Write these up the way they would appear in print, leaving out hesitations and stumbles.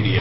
Media.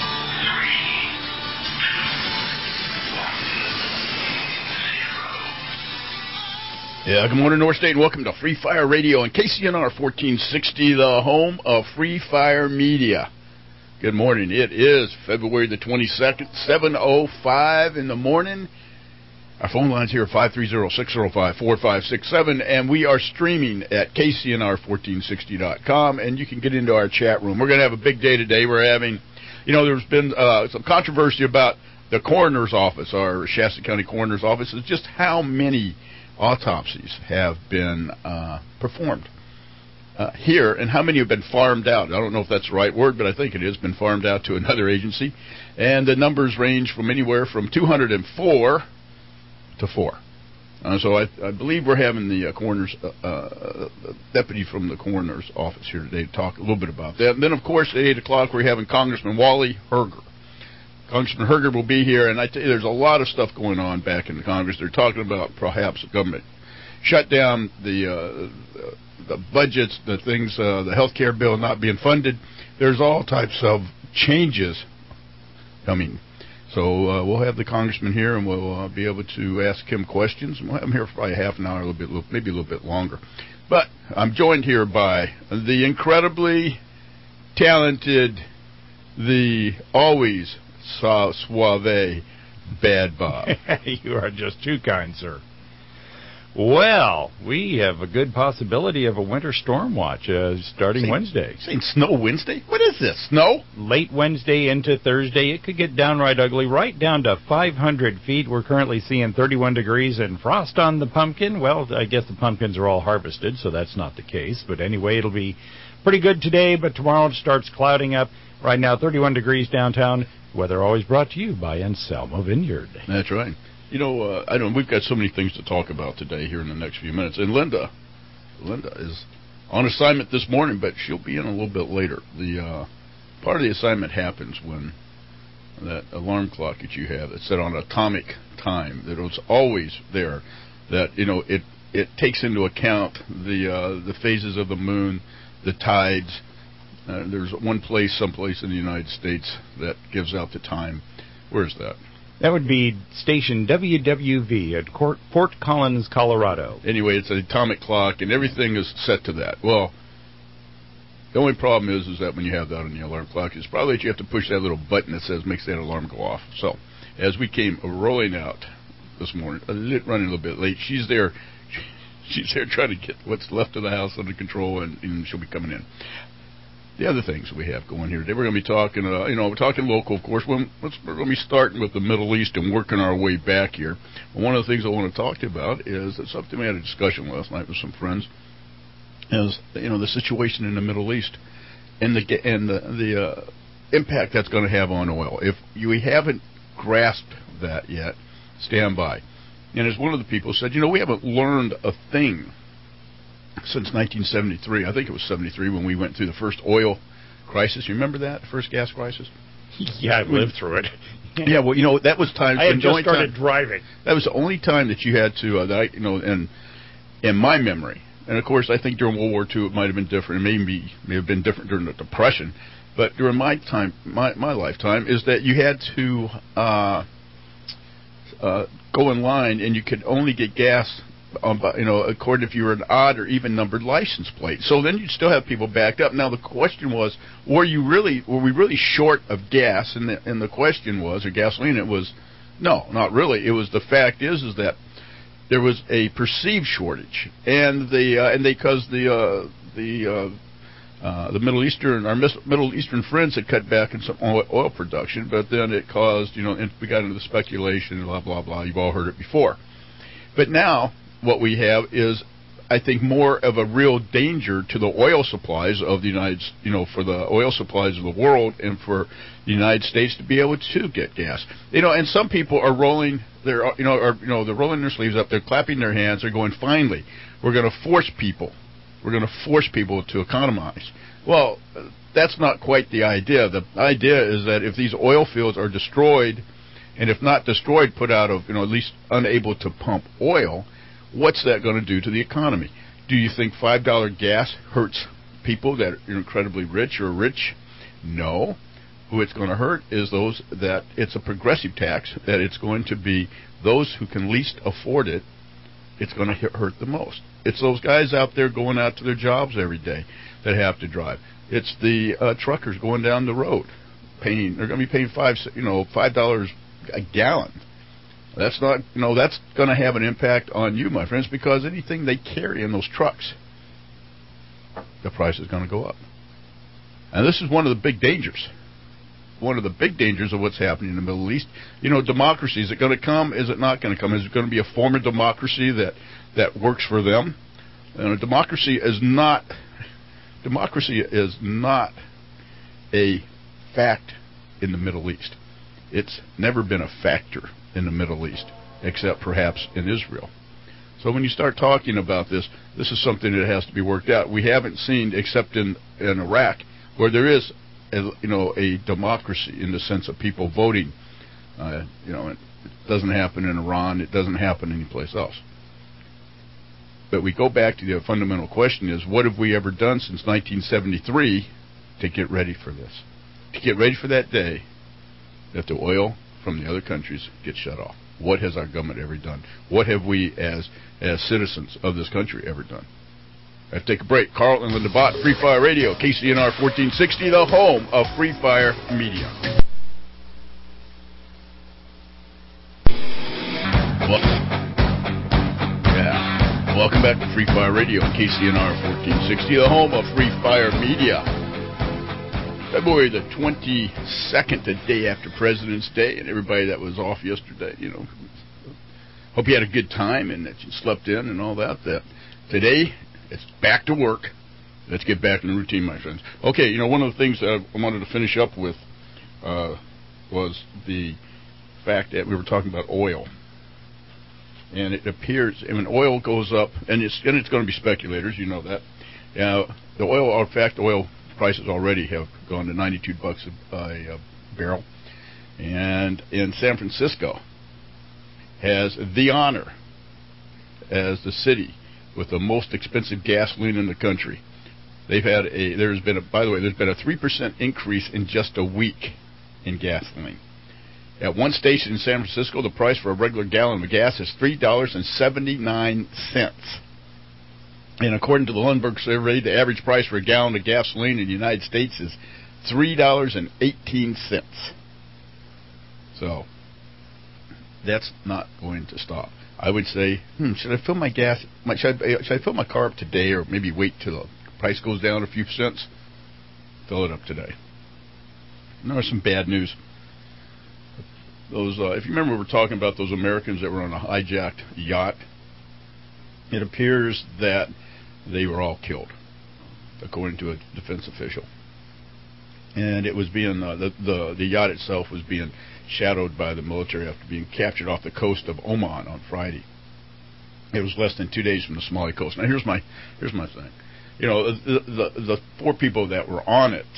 Yeah, good morning, North State, and welcome to Free Fire Radio and KCNR 1460, the home of Free Fire Media. Good morning. It is February the 22nd, 7:05 in the morning. Our phone lines here are 530-605-4567, and we are streaming at KCNR1460.com, and you can get into our chat room. We're going to have a big day today. We're having, there's been some controversy about the coroner's office, our Shasta County coroner's office, is just how many autopsies have been performed here, and how many have been farmed out. I don't know if that's the right word, but I think it is, been farmed out to another agency. And the numbers range from anywhere from 204 to 4. So I believe we're having the coroner's deputy from the coroner's office here today to talk a little bit about that. And then, of course, at 8 o'clock, we're having Congressman Wally Herger. Congressman Herger will be here, and I tell you, there's a lot of stuff going on back in the Congress. They're talking about perhaps the government shut down, the budgets, the things, the health care bill not being funded. There's all types of changes coming. So we'll have the congressman here, and we'll be able to ask him questions. We'll have him here for probably half an hour, maybe a little bit longer. But I'm joined here by the incredibly talented, the always suave Bad Bob. You are just too kind, sir. Well, we have a good possibility of a winter storm watch starting Wednesday. Saying snow Wednesday? What is this, snow? Late Wednesday into Thursday. It could get downright ugly, right down to 500 feet. We're currently seeing 31 degrees and frost on the pumpkin. Well, I guess the pumpkins are all harvested, so that's not the case. But anyway, it'll be pretty good today, but tomorrow it starts clouding up. Right now, 31 degrees downtown. Weather always brought to you by Anselmo Vineyard. That's right. We've got so many things to talk about today here in the next few minutes. And Linda is on assignment this morning, but she'll be in a little bit later. The part of the assignment happens when that alarm clock that you have that's set on atomic time, that it's always there, that it takes into account the phases of the moon, the tides. There's someplace in the United States that gives out the time. Where's that? That would be station WWV at Fort Collins, Colorado. Anyway, it's an atomic clock, and everything is set to that. Well, the only problem is that when you have that on the alarm clock, it's probably that you have to push that little button that makes that alarm go off. So, as we came rolling out this morning, running a little bit late, she's there. She's there trying to get what's left of the house under control, and she'll be coming in. The other things we have going here today, we're going to be talking, we're talking local, of course. We're going to be starting with the Middle East and working our way back here. And one of the things I want to talk to you about is something we had a discussion last night with some friends, is the situation in the Middle East and the impact that's going to have on oil. If we haven't grasped that yet, stand by. And as one of the people said, we haven't learned a thing since 1973. I think it was 73 when we went through the first oil crisis. You remember that, the first gas crisis? Yeah, I've lived through it. Yeah, well, that was time. I had just started driving. That was the only time that you had to, and in my memory, and of course I think during World War II it might have been different. It may have been different during the Depression, but during my time, my lifetime, is that you had to go in line, and you could only get gas according if you were an odd or even numbered license plate. So then you'd still have people backed up. Now the question was, were we really short of gas? And the question was, or gasoline? It was, no, not really. It was, the fact is that there was a perceived shortage, and because the Middle Eastern, our Middle Eastern friends had cut back on some oil production, but then it caused, and we got into the speculation, blah blah blah. You've all heard it before, but now what we have is, I think, more of a real danger to the oil supplies of the for the oil supplies of the world, and for the United States to be able to get gas. And some people are rolling they're rolling their sleeves up, they're clapping their hands, they're going, finally, we're going to force people to economize. Well, that's not quite the idea. The idea is that if these oil fields are destroyed, and if not destroyed, put out of, at least unable to pump oil, what's that going to do to the economy? Do you think $5 gas hurts people that are incredibly rich or rich? No. who it's going to hurt is those that it's a progressive tax, that it's going to be those who can least afford it, it's going to hurt the most. It's those guys out there going out to their jobs every day that have to drive. It's the truckers going down the road they're going to be paying $5 a gallon. That's not, that's going to have an impact on you, my friends, because anything they carry in those trucks, the price is going to go up. And this is one of the big dangers. One of the big dangers of what's happening in the Middle East. Democracy, is it going to come? Is it not going to come? Is it going to be a form of democracy that works for them? Democracy is not a fact in the Middle East. It's never been a factor in the Middle East, except perhaps in Israel. So when you start talking about this is something that has to be worked out. We haven't seen, except in Iraq, where there is a democracy in the sense of people voting. It doesn't happen in Iran. It doesn't happen anyplace else. But we go back to the fundamental question is, what have we ever done since 1973 to get ready for this? To get ready for that day that the oil from the other countries gets shut off. What has our government ever done? What have we as citizens of this country ever done? I have to take a break. Carl and Linda Bott, Free Fire Radio, KCNR 1460, the home of Free Fire Media. Welcome back to Free Fire Radio, KCNR 1460, the home of Free Fire Media. February the 22nd, the day after President's Day, and everybody that was off yesterday, hope you had a good time and that you slept in and all that. Today, it's back to work. Let's get back in the routine, my friends. Okay, one of the things that I wanted to finish up with was the fact that we were talking about oil. And it appears, when oil goes up, and it's going to be speculators, you know that. The oil prices already have gone to $92 a barrel. And in San Francisco has the honor as the city with the most expensive gasoline in the country. There's been a 3% increase in just a week in gasoline. At one station in San Francisco, the price for a regular gallon of gas is $3.79. And according to the Lundberg survey, the average price for a gallon of gasoline in the United States is $3.18. So that's not going to stop. I would say, should I fill my gas? Should I fill my car up today, or maybe wait till the price goes down a few cents? Fill it up today. And there was some bad news. If you remember, we were talking about those Americans that were on a hijacked yacht. It appears that they were all killed, according to a defense official. And it was being the yacht itself was being shadowed by the military after being captured off the coast of Oman on Friday. It was less than 2 days from the Somali coast. Now here's my thing. The four people that were on it.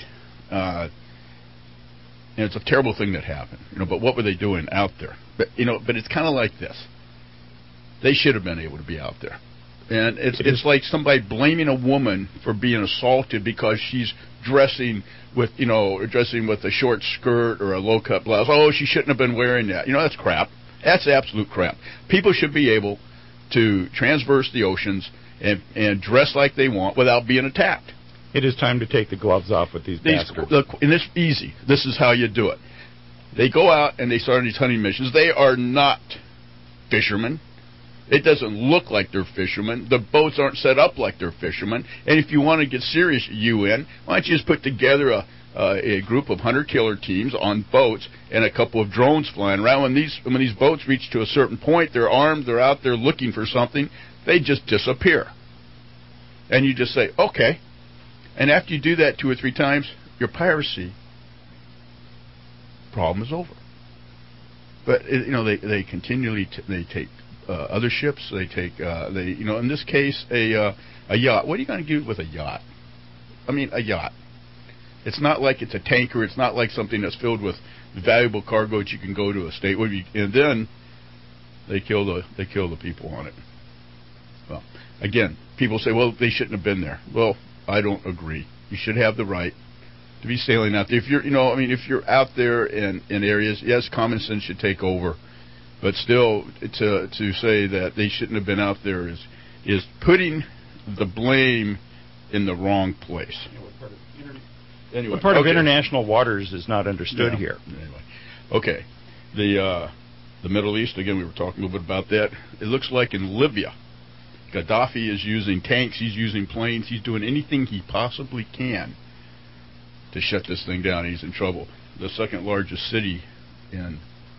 And it's a terrible thing that happened. But what were they doing out there? But it's kind of like this. They should have been able to be out there. And it's like somebody blaming a woman for being assaulted because she's dressing with a short skirt or a low cut blouse. Oh, she shouldn't have been wearing that. That's crap. That's absolute crap. People should be able to transverse the oceans and dress like they want without being attacked. It is time to take the gloves off with these bastards. Look, and it's easy. This is how you do it. They go out and they start these hunting missions. They are not fishermen. It doesn't look like they're fishermen. The boats aren't set up like they're fishermen. And if you want to get serious, UN, why don't you just put together a group of hunter-killer teams on boats and a couple of drones flying around. When these boats reach to a certain point, they're armed, they're out there looking for something, they just disappear. And you just say, okay. And after you do that 2 or 3 times, your piracy problem is over. But they continually they take other ships. They take in this case a yacht. What are you going to do with a yacht? I mean, a yacht. It's not like it's a tanker. It's not like something that's filled with valuable cargo that you can go to a state. And then they kill the people on it. Well, again, people say, well, they shouldn't have been there. Well, I don't agree. You should have the right to be sailing out there. If you're, if you're out there in areas, yes, common sense should take over, but still, to say that they shouldn't have been out there is putting the blame in the wrong place. Anyway, part of international waters is not understood here. Anyway, okay, the Middle East, again, we were talking a little bit about that. It looks like in Libya, Gaddafi is using tanks, he's using planes, he's doing anything he possibly can to shut this thing down. He's in trouble. The second largest city in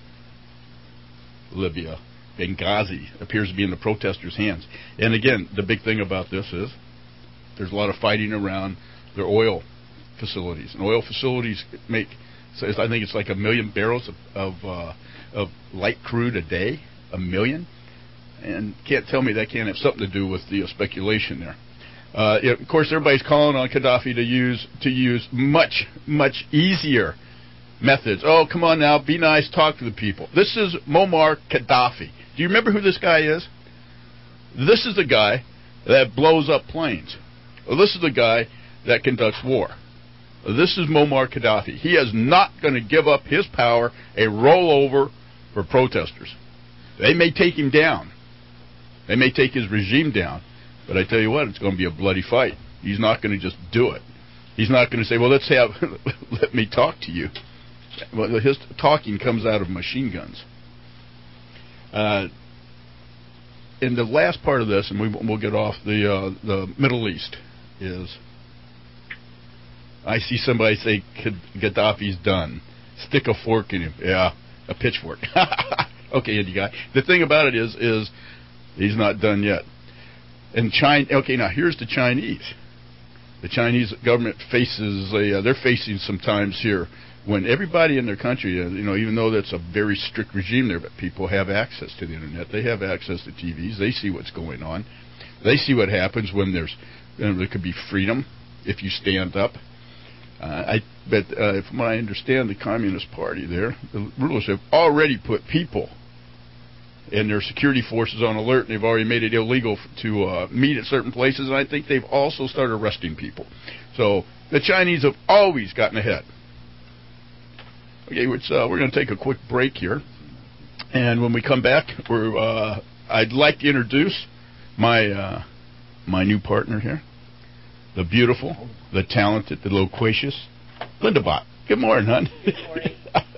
Libya, Benghazi, appears to be in the protesters' hands. And again, the big thing about this is there's a lot of fighting around their oil facilities. And oil facilities make, I think it's like 1 million barrels of light crude a day, 1 million. And can't tell me that can't have something to do with the speculation there. Of course, everybody's calling on Gaddafi to use much easier methods. Oh, come on now, be nice, talk to the people. This is Muammar Gaddafi. Do you remember who this guy is? This is the guy that blows up planes. This is the guy that conducts war. This is Muammar Gaddafi. He is not going to give up his power a rollover for protesters. They may take him down. They may take his regime down. But I tell you what, it's going to be a bloody fight. He's not going to just do it. He's not going to say, well, let me talk to you. Well, his talking comes out of machine guns. And the last part of this, and we'll get off the Middle East, is I see somebody say Gaddafi's done. Stick a fork in him. Yeah, a pitchfork. Okay, Indy guy. The thing about it is he's not done yet. And China. Okay, now here's the Chinese. The Chinese government they're facing some times here when everybody in their country, even though that's a very strict regime there, but people have access to the internet. They have access to TVs. They see what's going on. They see what happens when there could be freedom if you stand up. From what I understand, the Communist Party there, the rulers have already put people and their security forces on alert, and they've already made it illegal to meet at certain places, and I think they've also started arresting people. So the Chinese have always gotten ahead. Okay, we're going to take a quick break here, and when we come back, I'd like to introduce my new partner here, the beautiful, the talented, the loquacious Linda Bott. Good morning, hon. Good morning.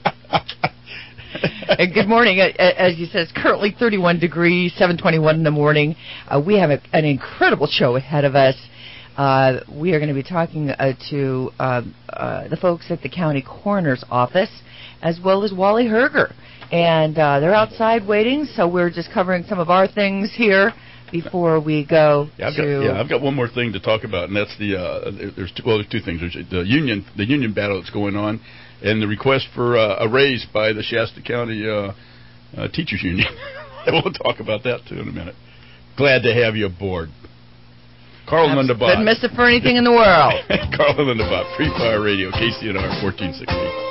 Good morning. As you said, it's currently 31 degrees, 7:21 in the morning. We have an incredible show ahead of us. We are going to be talking to the folks at the county coroner's office, as well as Wally Herger. And they're outside waiting, so we're just covering some of our things here before we go I've got one more thing to talk about, and that's there's two things. There's the union battle that's going on, and the request for a raise by the Shasta County Teachers Union. We'll talk about that, too, in a minute. Glad to have you aboard. Carl Linda Bott. Couldn't miss it for anything in the world. Carl Linda Bott, Free Fire Radio, KCNR 1460.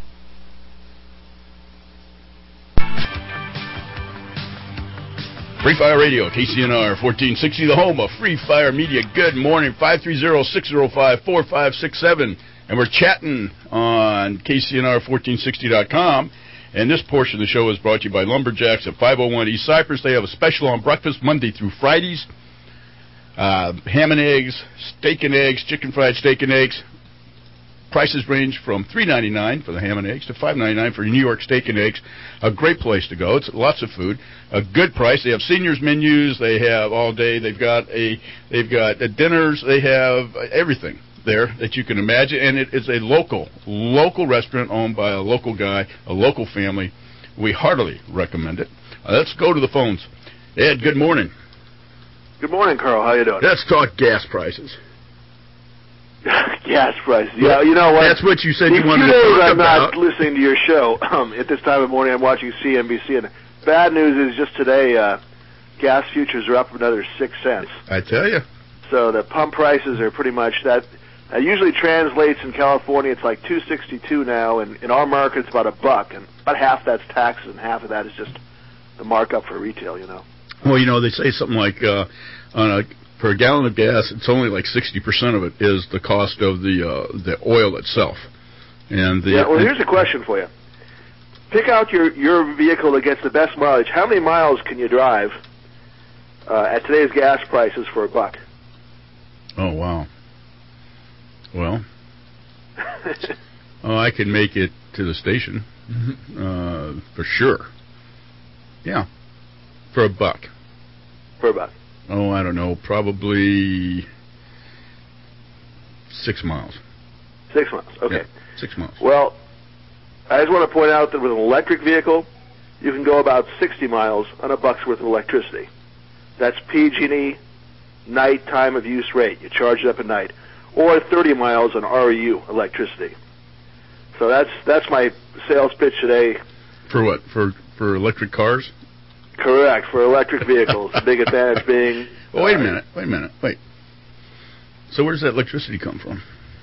Free Fire Radio, KCNR 1460, the home of Free Fire Media. Good morning, 530-605-4567. And we're chatting on KCNR1460.com. And this portion of the show is brought to you by Lumberjacks at 501 East Cypress. They have a special on breakfast Monday through Fridays. Ham and eggs, steak and eggs, chicken fried steak and eggs. Prices range from $3.99 for the ham and eggs to $5.99 for New York steak and eggs. A great place to go. It's lots of food. A good price. They have seniors menus. They have all day. They've got dinners. They have everything there that you can imagine. And it is a local restaurant owned by a local guy, a local family. We heartily recommend it. Let's go to the phones. Ed, good morning. Good morning, Carl. How you doing? Let's talk gas prices. Gas prices. Yeah, you know what? That's what you said you wanted to talk about. I'm not listening to your show. At this time of morning, I'm watching CNBC, and bad news is just today, gas futures are up another 6 cents. I tell you. So the pump prices are pretty much that. Usually translates in California, it's like $2.62 now, and in our market, it's about $1, and about half that's taxes, and half of that is just the markup for retail. Well, they say something like on a for a gallon of gas, it's only like 60% of it is the cost of the oil itself. And well, here's a question for you. Pick out your vehicle that gets the best mileage. How many miles can you drive at today's gas prices for $1? Oh, wow. Well, I can make it to the station for sure. Yeah, for $1. For $1. Oh, I don't know, probably 6 miles. 6 miles, okay. Yeah, 6 miles. Well, I just want to point out that with an electric vehicle, you can go about 60 miles on $1's worth of electricity. That's PG&E night time of use rate. You charge it up at night. Or 30 miles on REU electricity. So that's my sales pitch today. For what? For electric cars? Correct, for electric vehicles. The big advantage being... Well, wait a minute. So where does that electricity come from?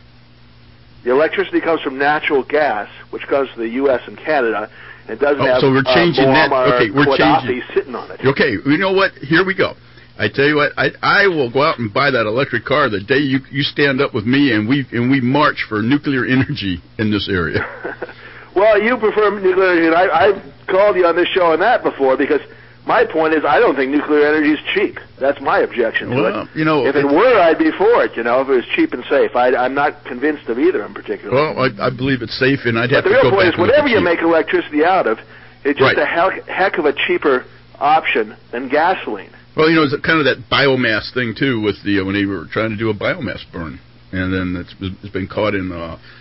The electricity comes from natural gas, which comes to the U.S. and Canada, and doesn't have so we're changing that. Okay, we're changing. Sitting on it. Okay, you know what? Here we go. I tell you what, I will go out and buy that electric car the day you stand up with me and we march for nuclear energy in this area. Well, you prefer nuclear energy, and I've called you on this show on that before because my point is I don't think nuclear energy is cheap. That's my objection to it. You know, if it were, I'd be for it. You know, if it was cheap and safe. I'm not convinced of either in particular. Well, I believe it's safe, and I'd have to go back. But the real point is, whatever you make electricity out of, it's just a heck of a cheaper option than gasoline. Well, you know, it's kind of that biomass thing too. With when they were trying to do a biomass burn, and then it's been caught in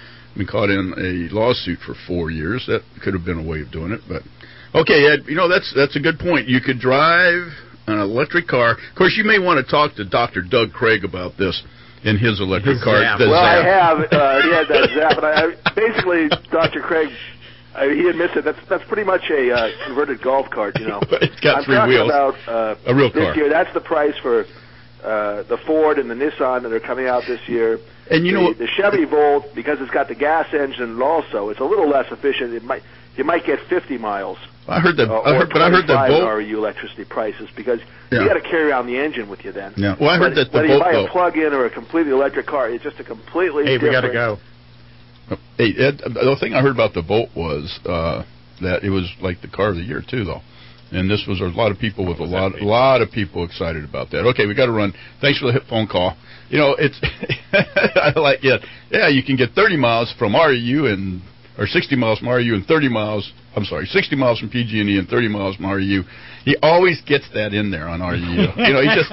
a lawsuit for 4 years. That could have been a way of doing it, but. Okay, Ed, you know, that's a good point. You could drive an electric car. Of course, you may want to talk to Dr. Doug Craig about this in his electric car. Well, I have. He had that Zap. And basically, Dr. Craig, he admits it. That's pretty much a converted golf cart, you know. It's got 3 wheels. I'm talking about a real this car. year. That's the price for the Ford and the Nissan that are coming out this year. And you know the Chevy Volt, because it's got the gas engine also, it's a little less efficient. You might get 50 miles. I heard that. I heard that Volt REU electricity prices because you got to carry around the engine with you then. Yeah. Well, I heard that the whether Volt. Whether you buy a plug-in or a completely electric car, it's just a completely different. We got to go. Hey, Ed, the thing I heard about the Volt was that it was like the car of the year too, though. And this was a lot of people with a lot of people excited about that. Okay, we got to run. Thanks for the hip phone call. You know, it's I like it. Yeah, you can get 30 miles from REU or 60 miles from REU and 30 miles. I'm sorry, 60 miles from PG&E and 30 miles from REU. He always gets that in there on REU. You know, he just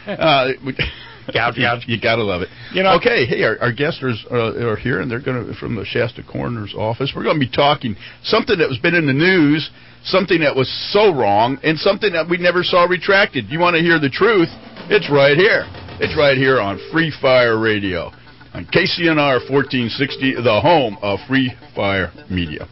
gouge. You gotta love it. You know, okay, hey, our guests are here, and they're going to from the Shasta Coroner's office. We're going to be talking something that was been in the news, something that was so wrong, and something that we never saw retracted. You want to hear the truth? It's right here. It's right here on Free Fire Radio on KCNR 1460, the home of Free Fire Media.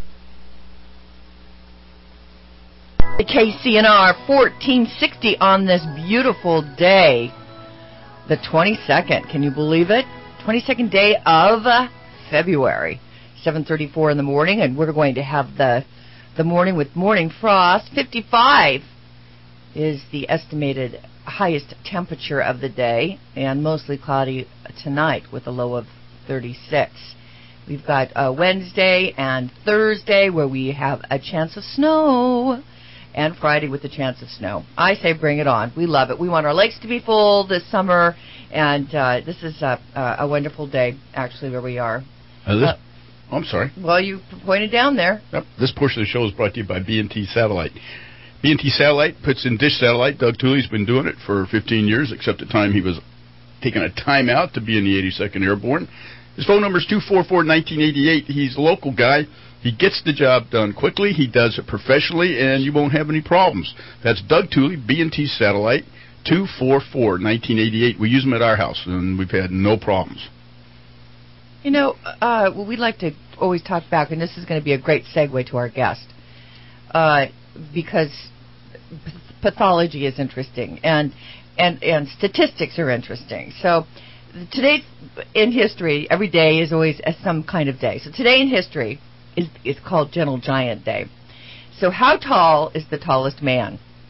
KCNR 1460 on this beautiful day, the 22nd. Can you believe it? 22nd day of February, 7:34 in the morning, and we're going to have the morning with morning frost. 55 is the estimated highest temperature of the day, and mostly cloudy tonight with a low of 36. We've got Wednesday and Thursday where we have a chance of snow, and Friday with a chance of snow. I say bring it on. We love it. We want our lakes to be full this summer, and this is a wonderful day, actually, where we are. I'm sorry. Well, you pointed down there. Yep. This portion of the show is brought to you by B&T Satellite. B&T Satellite puts in dish satellite. Doug Tooley's been doing it for 15 years, except the time he was taking a time out to be in the 82nd Airborne. His phone number is 244-1988. He's a local guy. He gets the job done quickly. He does it professionally, and you won't have any problems. That's Doug Tooley, B&T Satellite, 244-1988. We use them at our house, and we've had no problems. You know, we'd like to always talk back, and this is going to be a great segue to our guest, because pathology is interesting, and statistics are interesting. So today in history, every day is always some kind of day. So today in history is called Gentle Giant Day. So how tall is the tallest man?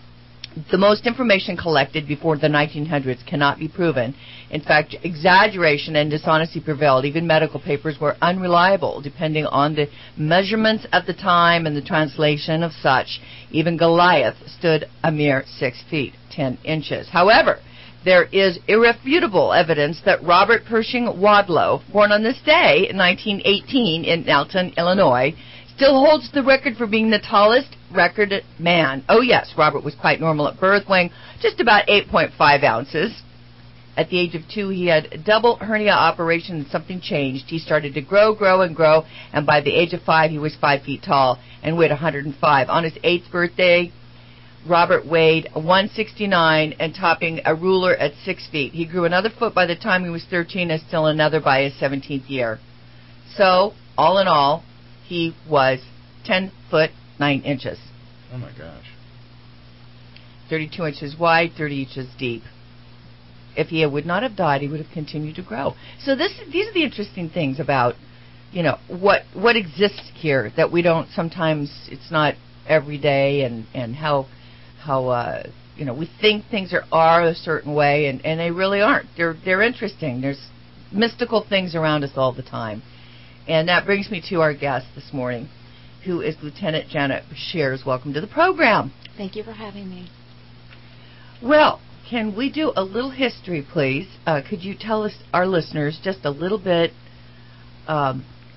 The most information collected before the 1900s cannot be proven. In fact, exaggeration and dishonesty prevailed. Even medical papers were unreliable, depending on the measurements at the time and the translation of such. Even Goliath stood a mere 6 feet, 10 inches. However, there is irrefutable evidence that Robert Pershing Wadlow, born on this day in 1918 in Alton, Illinois, still holds the record for being the tallest recorded man. Oh, yes, Robert was quite normal at birth, weighing just about 8.5 ounces. At the age of 2, he had a double hernia operation and something changed. He started to grow, and by the age of 5, he was 5 feet tall and weighed 105. On his 8th birthday, Robert weighed 169 and topping a ruler at 6 feet. He grew another foot by the time he was 13 and still another by his 17th year. So, all in all, he was 10 foot 9 inches. Oh, my gosh. 32 inches wide, 30 inches deep. If he would not have died, he would have continued to grow. So these are the interesting things about, what exists here that we don't sometimes, it's not every day, and how we think things are a certain way, and they really aren't. They're interesting. There's mystical things around us all the time. And that brings me to our guest this morning, who is Lieutenant Janet Brashears. Welcome to the program. Thank you for having me. Well, can we do a little history, please? Could you tell us, our listeners, just a little bit of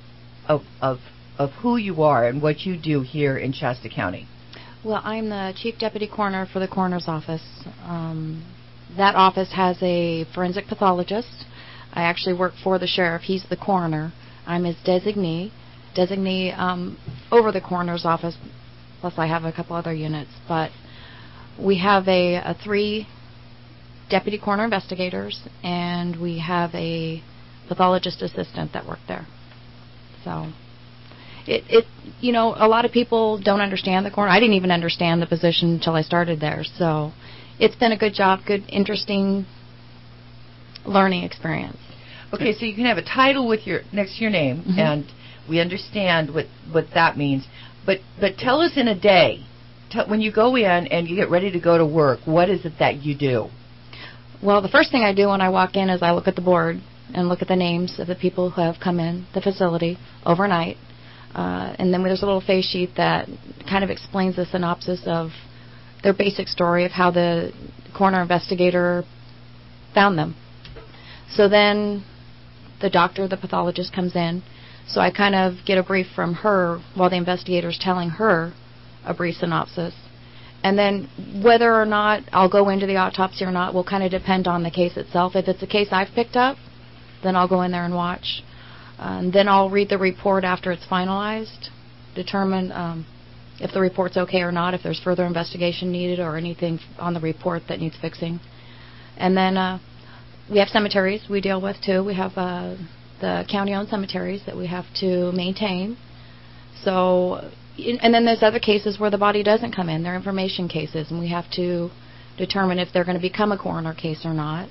who you are and what you do here in Shasta County? Well, I'm the Chief Deputy Coroner for the Coroner's Office. That office has a forensic pathologist. I actually work for the sheriff. He's the coroner. I'm his designee over the Coroner's Office, plus I have a couple other units. But we have a 3 deputy coroner investigators, and we have a pathologist assistant that work there. So a lot of people don't understand the coroner. I didn't even understand the position until I started there. So it's been a good job, good, interesting learning experience. Okay, so you can have a title with next to your name, mm-hmm. and we understand what that means. But tell us in a day, when you go in and you get ready to go to work, what is it that you do? Well, the first thing I do when I walk in is I look at the board and look at the names of the people who have come in the facility overnight. And then there's a little face sheet that kind of explains the synopsis of their basic story of how the coroner investigator found them. So then the doctor, the pathologist, comes in. So I kind of get a brief from her while the investigator's telling her a brief synopsis. And then whether or not I'll go into the autopsy or not will kind of depend on the case itself. If it's a case I've picked up, then I'll go in there and watch. Then I'll read the report after it's finalized, determine if the report's okay or not, if there's further investigation needed or anything on the report that needs fixing. And then we have cemeteries we deal with, too. We have the county-owned cemeteries that we have to maintain. So, and then there's other cases where the body doesn't come in. They're information cases, and we have to determine if they're going to become a coroner case or not.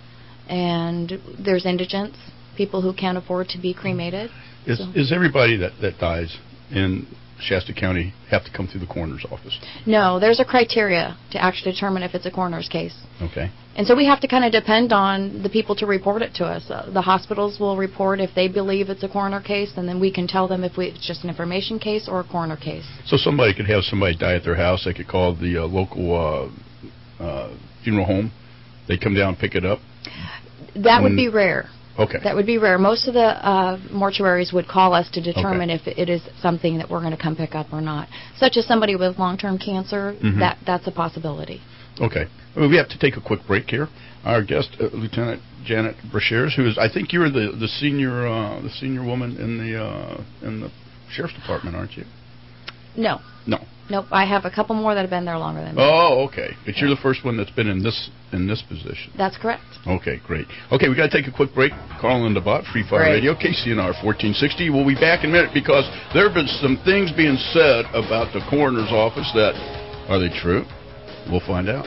And there's indigents, people who can't afford to be cremated. Is everybody that dies in Shasta County have to come through the coroner's office? No, there's a criteria to actually determine if it's a coroner's case. Okay. And so we have to kind of depend on the people to report it to us. The hospitals will report if they believe it's a coroner case, and then we can tell them if it's just an information case or a coroner case. So somebody could have somebody die at their house. They could call the local funeral home. They come down and pick it up? That would be rare. Okay. That would be rare. Most of the mortuaries would call us to determine if it is something that we're going to come pick up or not. Such as somebody with long-term cancer, that's a possibility. Okay. Well, we have to take a quick break here. Our guest, Lieutenant Janet Brashears, who is, I think you're the senior woman in the Sheriff's Department, aren't you? No. No. Nope. I have a couple more that have been there longer than me. Oh, okay. But you're the first one that's been in this position. That's correct. Okay, great. Okay, we got to take a quick break. Carl and DeBott, Free Fire Radio, KCNR 1460. We'll be back in a minute because there have been some things being said about the coroner's office that, are they true? We'll find out.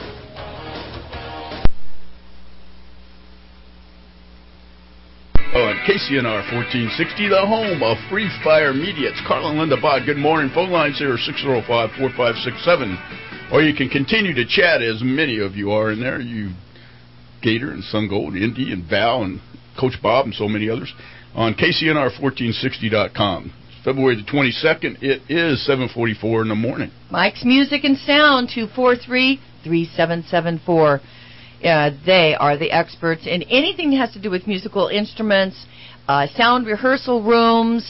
On KCNR 1460, the home of Free Fire Media. It's Carl and Linda Bott. Good morning. Phone lines here are 605-4567. Or you can continue to chat, as many of you are in there. You, Gator and Sun Gold, Indy and Val and Coach Bob and so many others on KCNR1460.com. February the 22nd. It is 7:44 in the morning. Mike's Music and Sound, 243-3774. They are the experts in anything that has to do with musical instruments, sound rehearsal rooms.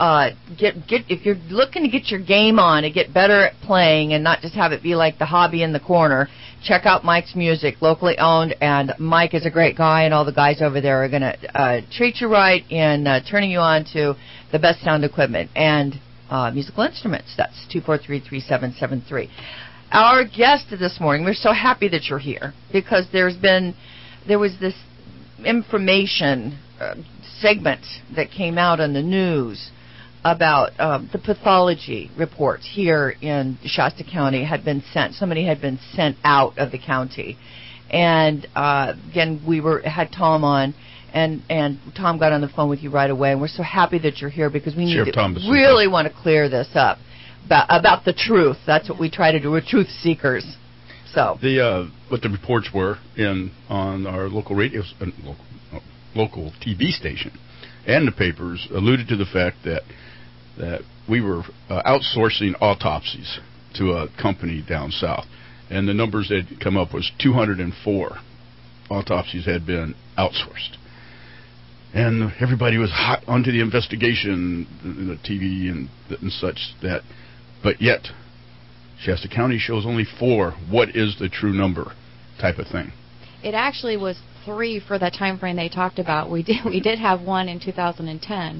If you're looking to get your game on and get better at playing and not just have it be like the hobby in the corner, check out Mike's Music, locally owned, and Mike is a great guy, and all the guys over there are going to treat you right in turning you on to the best sound equipment and musical instruments. That's 243-3773. Our guest this morning, we're so happy that you're here because there was this information segment that came out on the news about the pathology reports here in Shasta County had been sent. Somebody had been sent out of the county, and again we had Tom on, and Tom got on the phone with you right away, and we're so happy that you're here because we really want to clear this up about the truth. That's what we try to do. We're truth seekers. So what the reports were on our local local TV station and the papers alluded to the fact that we were outsourcing autopsies to a company down south, and the numbers that had come up was 204 autopsies had been outsourced, and everybody was hot onto the investigation, the TV and such that, but yet Shasta County shows only 4. What is the true number, type of thing? It actually was 3 for that time frame they talked about. We did have one in 2010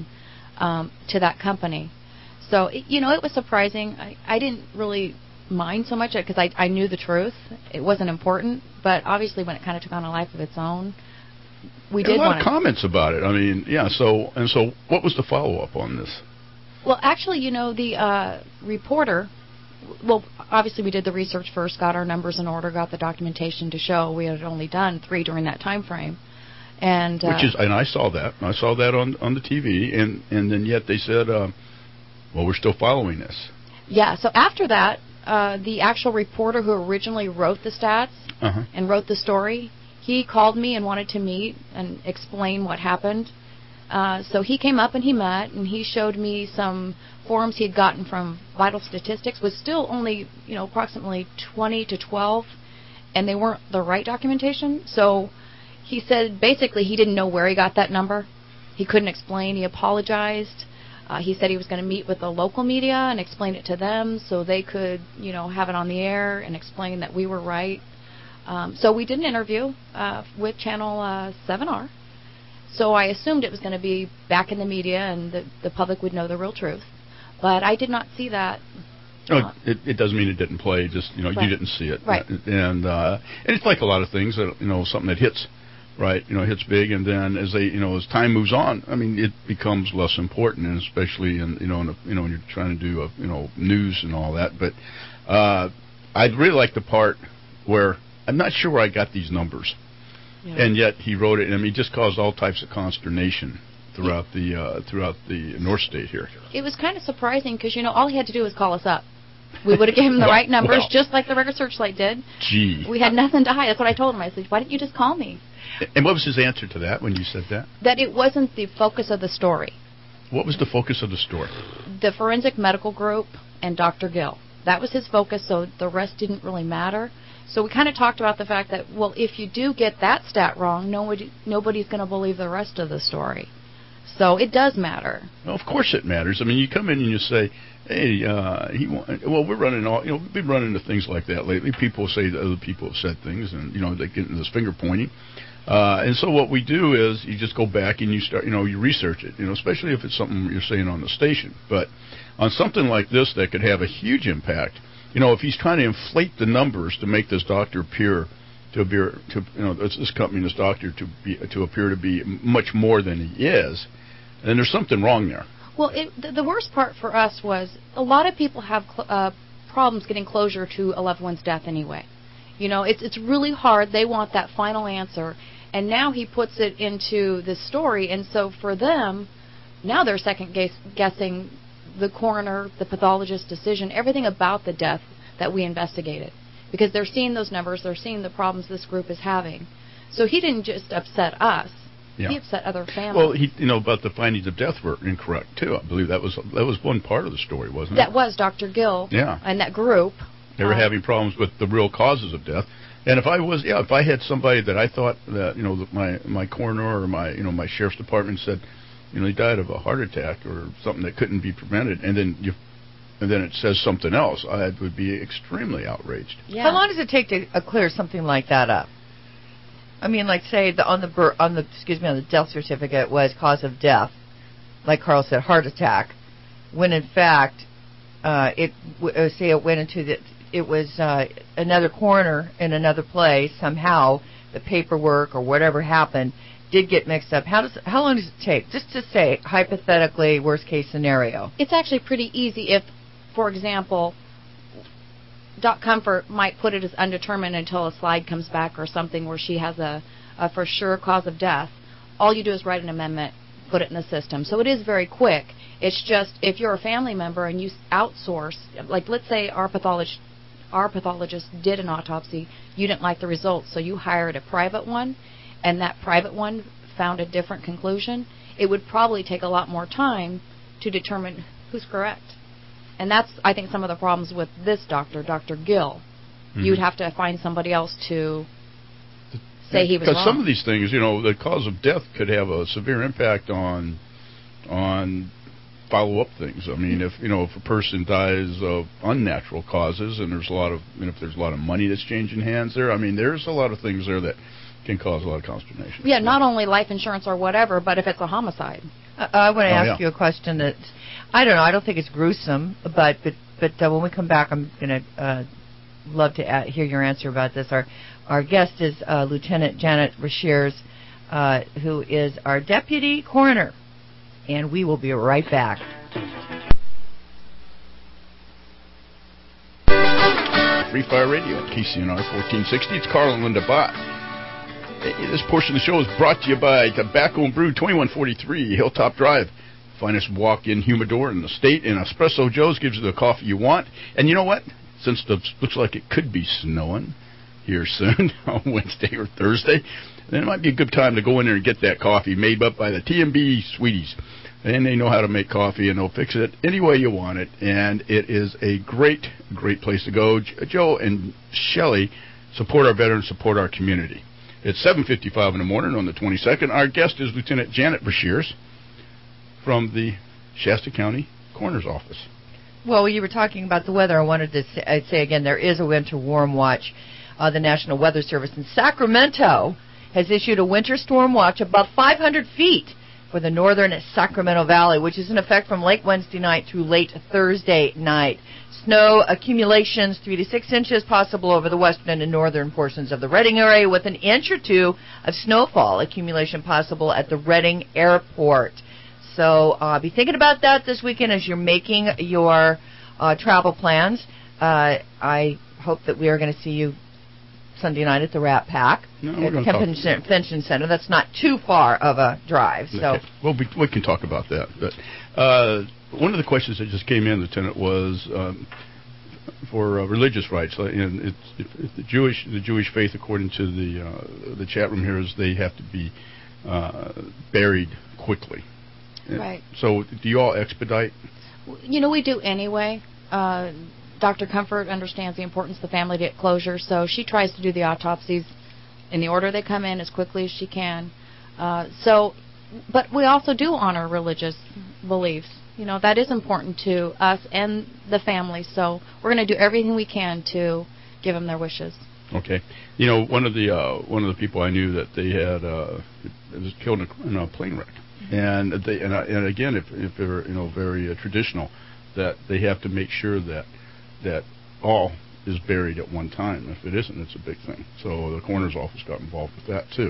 to that company. So, it was surprising. I didn't really mind so much because I knew the truth. It wasn't important. But obviously when it kind of took on a life of its own, we did want to... a lot of comments about it. I mean, yeah, so what was the follow-up on this? Well, actually, the reporter... Well, obviously we did the research first, got our numbers in order, got the documentation to show we had only done 3 during that time frame. And I saw that. I saw that on the TV, and then yet they said, well, we're still following this. Yeah, so after that, the actual reporter who originally wrote the stats and wrote the story, he called me and wanted to meet and explain what happened. So he came up and he met, and he showed me some forms he had gotten from Vital Statistics, was still only, approximately 20 to 12, and they weren't the right documentation. So he said basically he didn't know where he got that number. He couldn't explain. He apologized. He said he was going to meet with the local media and explain it to them so they could, have it on the air and explain that we were right. So we did an interview with Channel 7R. So I assumed it was going to be back in the media and the public would know the real truth. But I did not see that. No, it doesn't mean it didn't play. Just you didn't see it. Right. And it's like a lot of things that something that hits, right? Hits big, and then as as time moves on, I mean, it becomes less important, and especially in when you're trying to do news and all that. But I'd really like the part where I'm not sure where I got these numbers. Yeah. And yet he wrote it, and he just caused all types of consternation throughout the North State here. It was kind of surprising because all he had to do was call us up. We would have given him the right numbers, just like the Record Searchlight did. Gee, we had nothing to hide. That's what I told him. I said, "Why didn't you just call me?" And what was his answer to that when you said that? That it wasn't the focus of the story. What was the focus of the story? The Forensic Medical Group and Dr. Gill. That was his focus. So the rest didn't really matter. So we kind of talked about the fact that, well, if you do get that stat wrong, nobody's going to believe the rest of the story. So it does matter. Well, of course it matters. I mean, you come in and you say, hey, we're running we've been running into things like that lately. People say that other people have said things, and, they get into this finger pointing. And so what we do is you just go back and you start, you research it, especially if it's something you're saying on the station. But on something like this that could have a huge impact, if he's trying to inflate the numbers to make this doctor appear this company, this doctor to appear to be much more than he is, then there's something wrong there. Well, the worst part for us was a lot of people have problems getting closure to a loved one's death anyway. It's really hard. They want that final answer, and now he puts it into the story, and so for them, now they're second guessing the coroner, the pathologist's decision, everything about the death that we investigated. because they're seeing those numbers, they're seeing the problems this group is having. So he didn't just upset us. Yeah. He upset other families. Well, about the findings of death were incorrect too. I believe that was one part of the story, wasn't it? That was Dr. Gill. Yeah. And that group. They were having problems with the real causes of death. And if I had somebody that I thought that that my coroner or my sheriff's department said, he died of a heart attack or something that couldn't be prevented, and then it says something else, I would be extremely outraged. Yeah. How long does it take to clear something like that up? I mean, like say on the death certificate was cause of death, like Carl said, heart attack, when in fact it was another coroner in another place, somehow the paperwork or whatever happened did get mixed up. How long does it take? Just to say, hypothetically, worst case scenario. It's actually pretty easy if, for example, Doc Comfort might put it as undetermined until a slide comes back or something where she has a for sure cause of death. All you do is write an amendment, put it in the system. So it is very quick. It's just if you're a family member and you outsource, like let's say our pathologist did an autopsy, you didn't like the results, so you hired a private one, and that private one found a different conclusion, it would probably take a lot more time to determine who's correct. And that's, I think, some of the problems with this doctor, Dr. Gill. Mm-hmm. You'd have to find somebody else to say he was wrong. Because some of these things, the cause of death could have a severe impact on follow-up things. I mean, if a person dies of unnatural causes, and there's a lot of, if there's a lot of money that's changing hands there, I mean, there's a lot of things there that can cause a lot of consternation. Yeah, not only life insurance or whatever, but if it's a homicide. I want to ask you a question that, I don't know, I don't think it's gruesome, but when we come back, I'm going to love to hear your answer about this. Our guest is Lieutenant Janet Brashears, who is our deputy coroner, and we will be right back. Free Fire Radio at KCNR 1460. It's Carl and Linda Bott. This portion of the show is brought to you by Tobacco and Brew, 2143 Hilltop Drive. Finest walk-in humidor in the state, and Espresso Joe's gives you the coffee you want. And you know what? Since it looks like it could be snowing here soon on Wednesday or Thursday, then it might be a good time to go in there and get that coffee made up by the T&B Sweeties. And they know how to make coffee, and they'll fix it any way you want it. And it is a great, great place to go. Joe and Shelley support our veterans, support our community. It's 7:55 in the morning on the 22nd. Our guest is Lieutenant Janet Brashears from the Shasta County Coroner's Office. Well, you were talking about the weather. I wanted to say again, there is a winter warm watch. The National Weather Service in Sacramento has issued a winter storm watch above 500 feet for the northern Sacramento Valley, which is in effect from late Wednesday night through late Thursday night. Snow accumulations 3 to 6 inches possible over the western and northern portions of the Redding area, with an inch or two of snowfall accumulation possible at the Redding Airport. So be thinking about that this weekend as you're making your travel plans. I hope that we are going to see you Sunday night at the Rat Pack at the Convention Center. That's not too far of a drive. So, okay. Well, we can talk about that. But one of the questions that just came in, Lieutenant, was for religious rights. And the Jewish faith, according to the chat room here, is they have to be buried quickly. Right. So, do you all expedite? We do anyway. Dr. Comfort understands the importance of the family to get closure, so she tries to do the autopsies in the order they come in as quickly as she can. But we also do honor religious beliefs. That is important to us and the family, so we're going to do everything we can to give them their wishes. Okay. One of the people I knew that they had was killed in a plane wreck. And again, if they're very traditional, that they have to make sure that all is buried at one time. If it isn't, it's a big thing. So the coroner's office got involved with that too.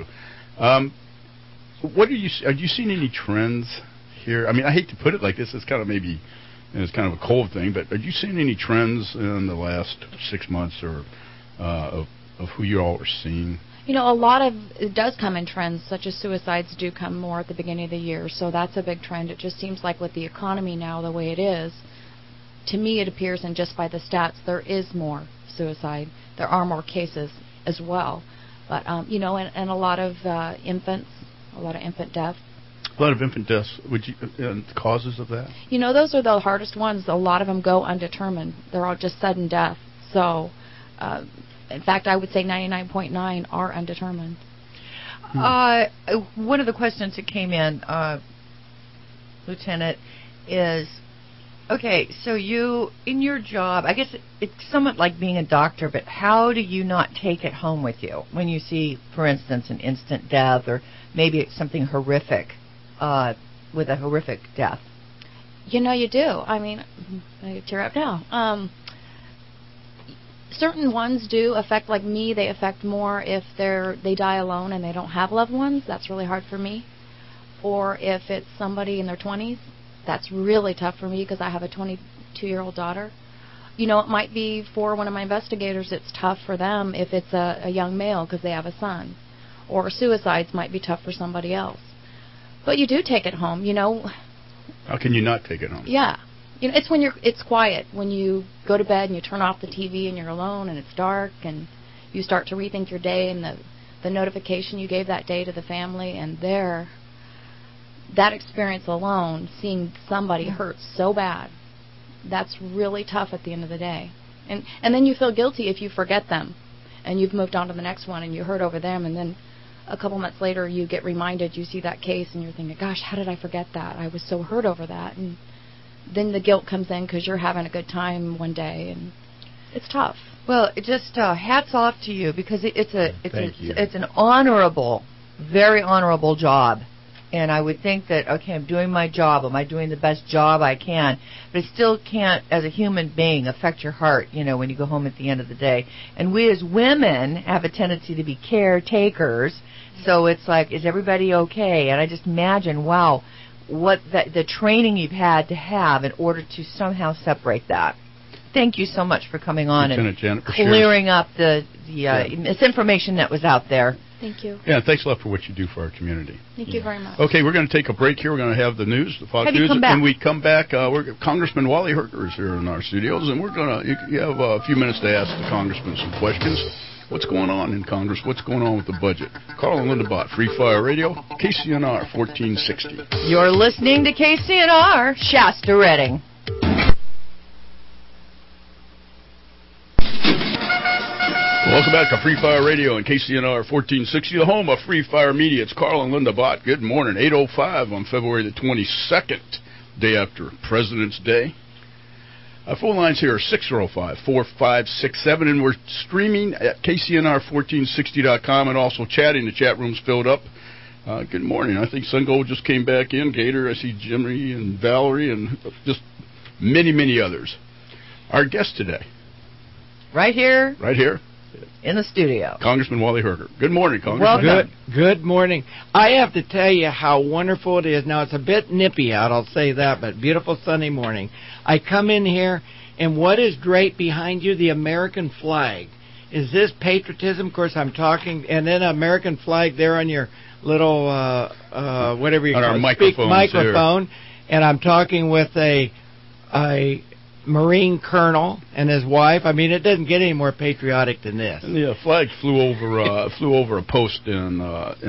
What are you seeing any trends here? I mean, I hate to put it like this. It's kind of it's kind of a cold thing, but are you seeing any trends in the last 6 months or of who you all are seeing? A lot of it does come in trends, such as suicides do come more at the beginning of the year. So that's a big trend. It just seems like with the economy now the way it is, to me it appears, and just by the stats, there is more suicide. There are more cases as well. But, and a lot of infants, a lot of infant deaths. A lot of infant deaths. And causes of that? Those are the hardest ones. A lot of them go undetermined. They're all just sudden death. So, in fact, I would say 99.9 are undetermined. One of the questions that came in, Lieutenant, is, okay, so you, in your job, I guess it's somewhat like being a doctor, but how do you not take it home with you when you see, for instance, an instant death or maybe it's something horrific with a horrific death? You do. I mean, I tear up now. Certain ones do affect, like me, they affect more if they die alone and they don't have loved ones. That's really hard for me. Or if it's somebody in their 20s, that's really tough for me because I have a 22-year-old daughter. It might be for one of my investigators, it's tough for them if it's a young male because they have a son. Or suicides might be tough for somebody else. But you do take it home, How can you not take it home? Yeah. It's when it's quiet, when you go to bed and you turn off the TV and you're alone and it's dark and you start to rethink your day and the notification you gave that day to the family, and that experience alone, seeing somebody hurt so bad, that's really tough at the end of the day. And then you feel guilty if you forget them and you've moved on to the next one and you hurt over them, and then a couple months later you get reminded, you see that case and you're thinking, gosh, how did I forget that? I was so hurt over that. And then the guilt comes in because you're having a good time one day, and it's tough. Well, just hats off to you, because it's an honorable, very honorable job. And I would think that, okay, I'm doing my job. Am I doing the best job I can? But it still can't, as a human being, affect your heart, when you go home at the end of the day. And we as women have a tendency to be caretakers. So it's like, is everybody okay? And I just imagine, wow, what the training you've had to have in order to somehow separate that. Thank you so much for coming on and clearing up the misinformation that was out there. Thank you. Yeah, thanks a lot for what you do for our community. Thank you very much. Okay, we're going to take a break here. We're going to have the news, the Fox News. When we come back, Congressman Wally Herger is here in our studios, and we're going to, you have a few minutes to ask the Congressman some questions. What's going on in Congress? What's going on with the budget? Carl and Linda Bott, Free Fire Radio, KCNR 1460. You're listening to KCNR, Shasta Redding. Welcome back to Free Fire Radio and KCNR 1460, the home of Free Fire Media. It's Carl and Linda Bott. Good morning. 8:05 on February the 22nd, day after President's Day. Phone lines here are 605-4567, and we're streaming at KCNR1460.com and also chatting. The chat room's filled up. Good morning. I think SunGold just came back in. Gator, I see Jimmy and Valerie and just many, many others. Our guest today. Right here. in the studio. Congressman Wally Herger. Good morning, Congressman. Welcome. Good morning. I have to tell you how wonderful it is. Now, it's a bit nippy out, I'll say that, but beautiful Sunday morning. I come in here, and what is great behind you? The American flag. Is this patriotism? Of course, I'm talking, and then American flag there on your little, whatever you call it, microphone. And I'm talking with a Marine colonel and his wife. I mean, it doesn't get any more patriotic than this. And the flag flew over a post in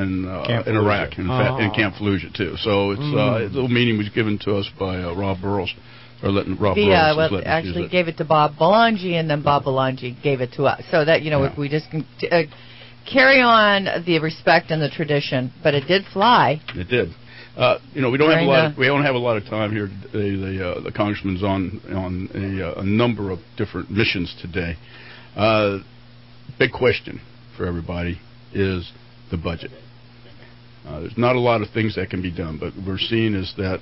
Iraq, in Camp Fallujah too. So it's a little meaning was given to us by Rob Burrows. Or letting Rob Burrows actually gave it to Bob Belangi, and then Bob Belangi gave it to us. So that, if we just can carry on the respect and the tradition, but it did fly. It did. We don't have a lot of time here today. The congressman's on a number of different missions today. Big question for everybody is the budget. There's not a lot of things that can be done, but we're seeing is that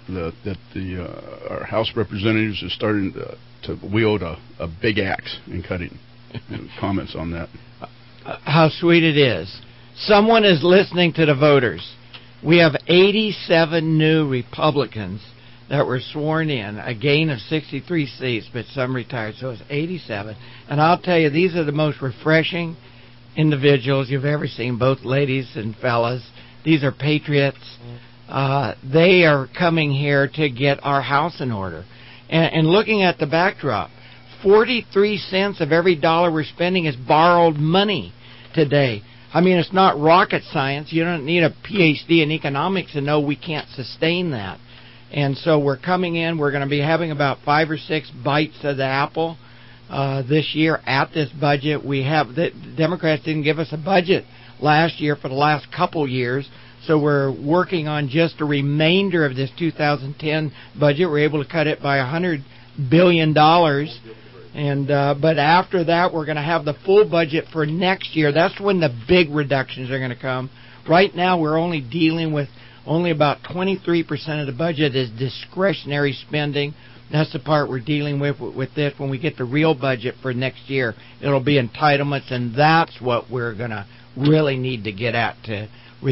our House representatives are starting to wield a big axe in cutting. Comments on that? How sweet it is. Someone is listening to the voters. We have 87 new Republicans that were sworn in, a gain of 63 seats, but some retired, so it's 87. And I'll tell you, these are the most refreshing individuals you've ever seen, both ladies and fellas. These are patriots. They are coming here to get our house in order. And looking at the backdrop, 43 cents of every dollar we're spending is borrowed money today. I mean, it's not rocket science. You don't need a PhD in economics to know we can't sustain that. And so we're coming in. We're going to be having about 5 or 6 bites of the apple this year at this budget. The Democrats didn't give us a budget last year for the last couple years, so we're working on just a remainder of this 2010 budget. We're able to cut it by $100 billion. And but after that, we're going to have the full budget for next year. That's when the big reductions are going to come. Right now, we're only dealing with only about 23% of the budget is discretionary spending. That's the part we're dealing with this. When we get the real budget for next year, it'll be entitlements, and that's what we're going to really need to get at to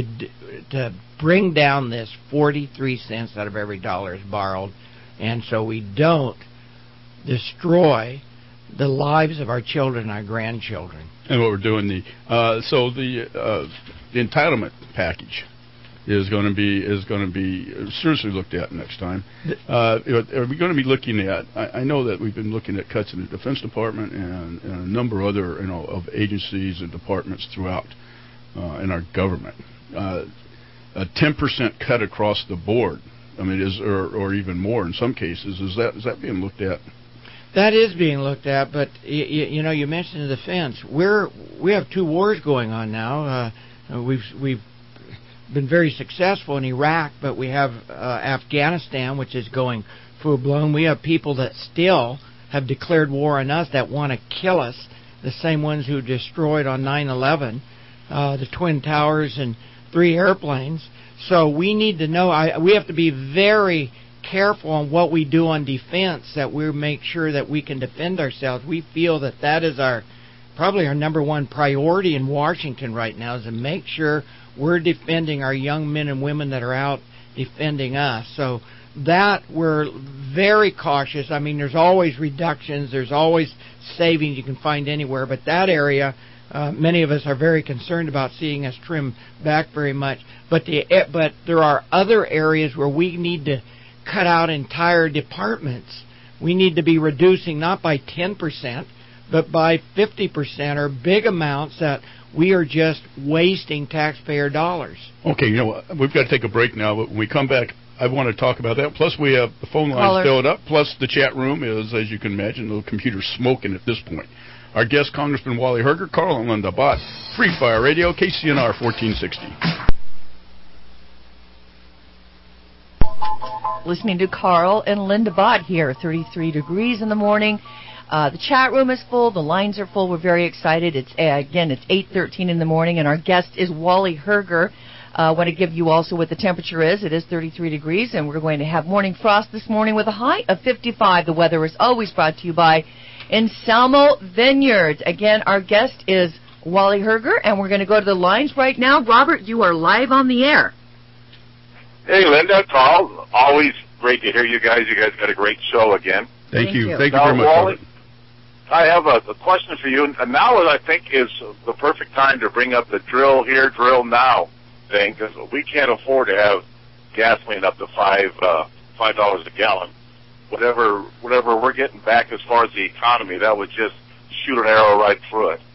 bring down this 43 cents out of every dollar is borrowed, and so we don't destroy the lives of our children and our grandchildren. And what we're doing, the entitlement package is going to be seriously looked at next time. Are we going to be looking at? I know that we've been looking at cuts in the Defense Department and a number of other of agencies and departments throughout in our government. A 10% cut across the board. I mean, or even more in some cases. Is that being looked at? That is being looked at, but you mentioned the defense. We have 2 wars going on now. We've been very successful in Iraq, but we have Afghanistan, which is going full blown. We have people that still have declared war on us that want to kill us, the same ones who destroyed on 9/11 the Twin Towers and 3 airplanes. So we need to know. We have to be very careful on what we do on defense, that we make sure that we can defend ourselves. We feel that is probably our number one priority in Washington right now, is to make sure we're defending our young men and women that are out defending us. So that we're very cautious. I mean, there's always reductions, there's always savings you can find anywhere, but that area, many of us are very concerned about seeing us trim back very much. But there are other areas where we need to cut out entire departments. We need to be reducing not by 10%, but by 50% or big amounts that we are just wasting taxpayer dollars. Okay, we've got to take a break now, but when we come back, I want to talk about that. Plus, we have the phone lines filled up. Plus, the chat room is, as you can imagine, the computer's smoking at this point. Our guest, Congressman Wally Herger, Carl and Linda Bott, Free Fire Radio, KCNR 1460. Listening to Carl and Linda Bott here, 33 degrees in the morning. The chat room is full. The lines are full. We're very excited. It's 8:13 in the morning, and our guest is Wally Herger. I want to give you also what the temperature is. It is 33 degrees, and we're going to have morning frost this morning with a high of 55. The weather is always brought to you by Anselmo Vineyards. Again, our guest is Wally Herger, and we're going to go to the lines right now. Robert, you are live on the air. Hey, Linda, Carl, always great to hear you guys. You guys got a great show again. Thank you. Thank you now, very much. Wally, I have a question for you. And now I think is the perfect time to bring up the drill here, drill now thing, because we can't afford to have gasoline up to $5 a gallon. Whatever we're getting back as far as the economy, that would just shoot an arrow right through it.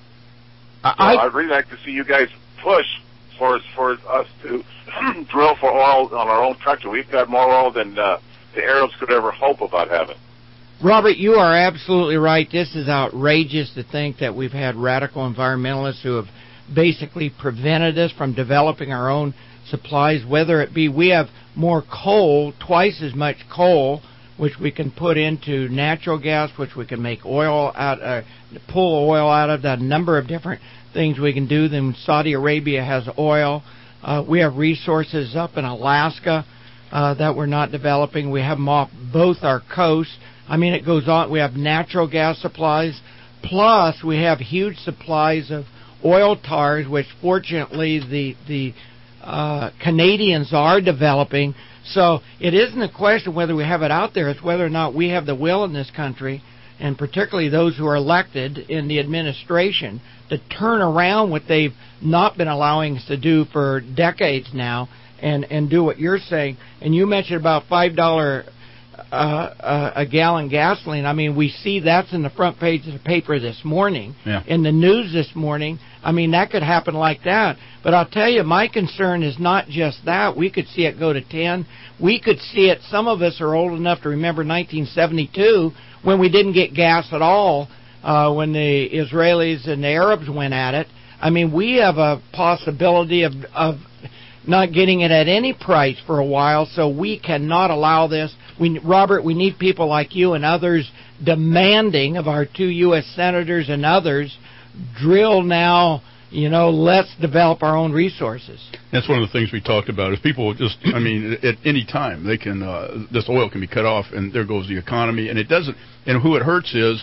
I'd really like to see you guys push for us to drill for oil on our own tractor. We've got more oil than the Arabs could ever hope about having. Robert, you are absolutely right. This is outrageous to think that we've had radical environmentalists who have basically prevented us from developing our own supplies, whether it be we have more coal, twice as much coal, which we can put into natural gas, which we can make oil pull oil out of, a number of different things we can do. Then Saudi Arabia has oil. We have resources up in Alaska that we're not developing. We have them off both our coasts. I mean, it goes on. We have natural gas supplies, plus we have huge supplies of oil tars, which fortunately the Canadians are developing. So it isn't a question whether we have it out there. It's whether or not we have the will in this country, and particularly those who are elected in the administration, to turn around what they've not been allowing us to do for decades now and do what you're saying. And you mentioned about $5 a gallon gasoline. I mean, we see that's in the front page of the paper this morning, Yeah. in the news this morning. I mean, that could happen like that. But I'll tell you, my concern is not just that. We could see it go to 10. We could see it. Some of us are old enough to remember 1972 when we didn't get gas at all, when the Israelis and the Arabs went at it. I mean, we have a possibility of not getting it at any price for a while, so we cannot allow this. Robert, we need people like you and others demanding of our 2 U.S. senators and others, drill now, let's develop our own resources. That's one of the things we talked about is people just, I mean, at any time they can, this oil can be cut off and there goes the economy, and it doesn't, and who it hurts is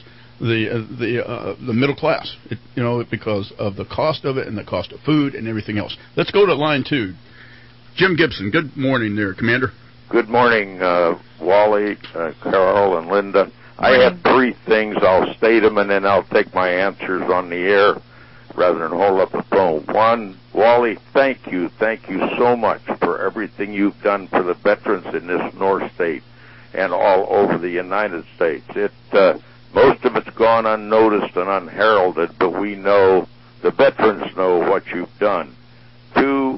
the middle class, because of the cost of it and the cost of food and everything else. Let's go to line 2. Jim Gibson, good morning there, Commander. Good morning, Wally, Carol, and Linda. I have 3 things. I'll state them, and then I'll take my answers on the air rather than hold up the phone. 1, Wally, thank you so much for everything you've done for the veterans in this North State and all over the United States. Most of it's gone unnoticed and unheralded, but we know, the veterans know what you've done. 2,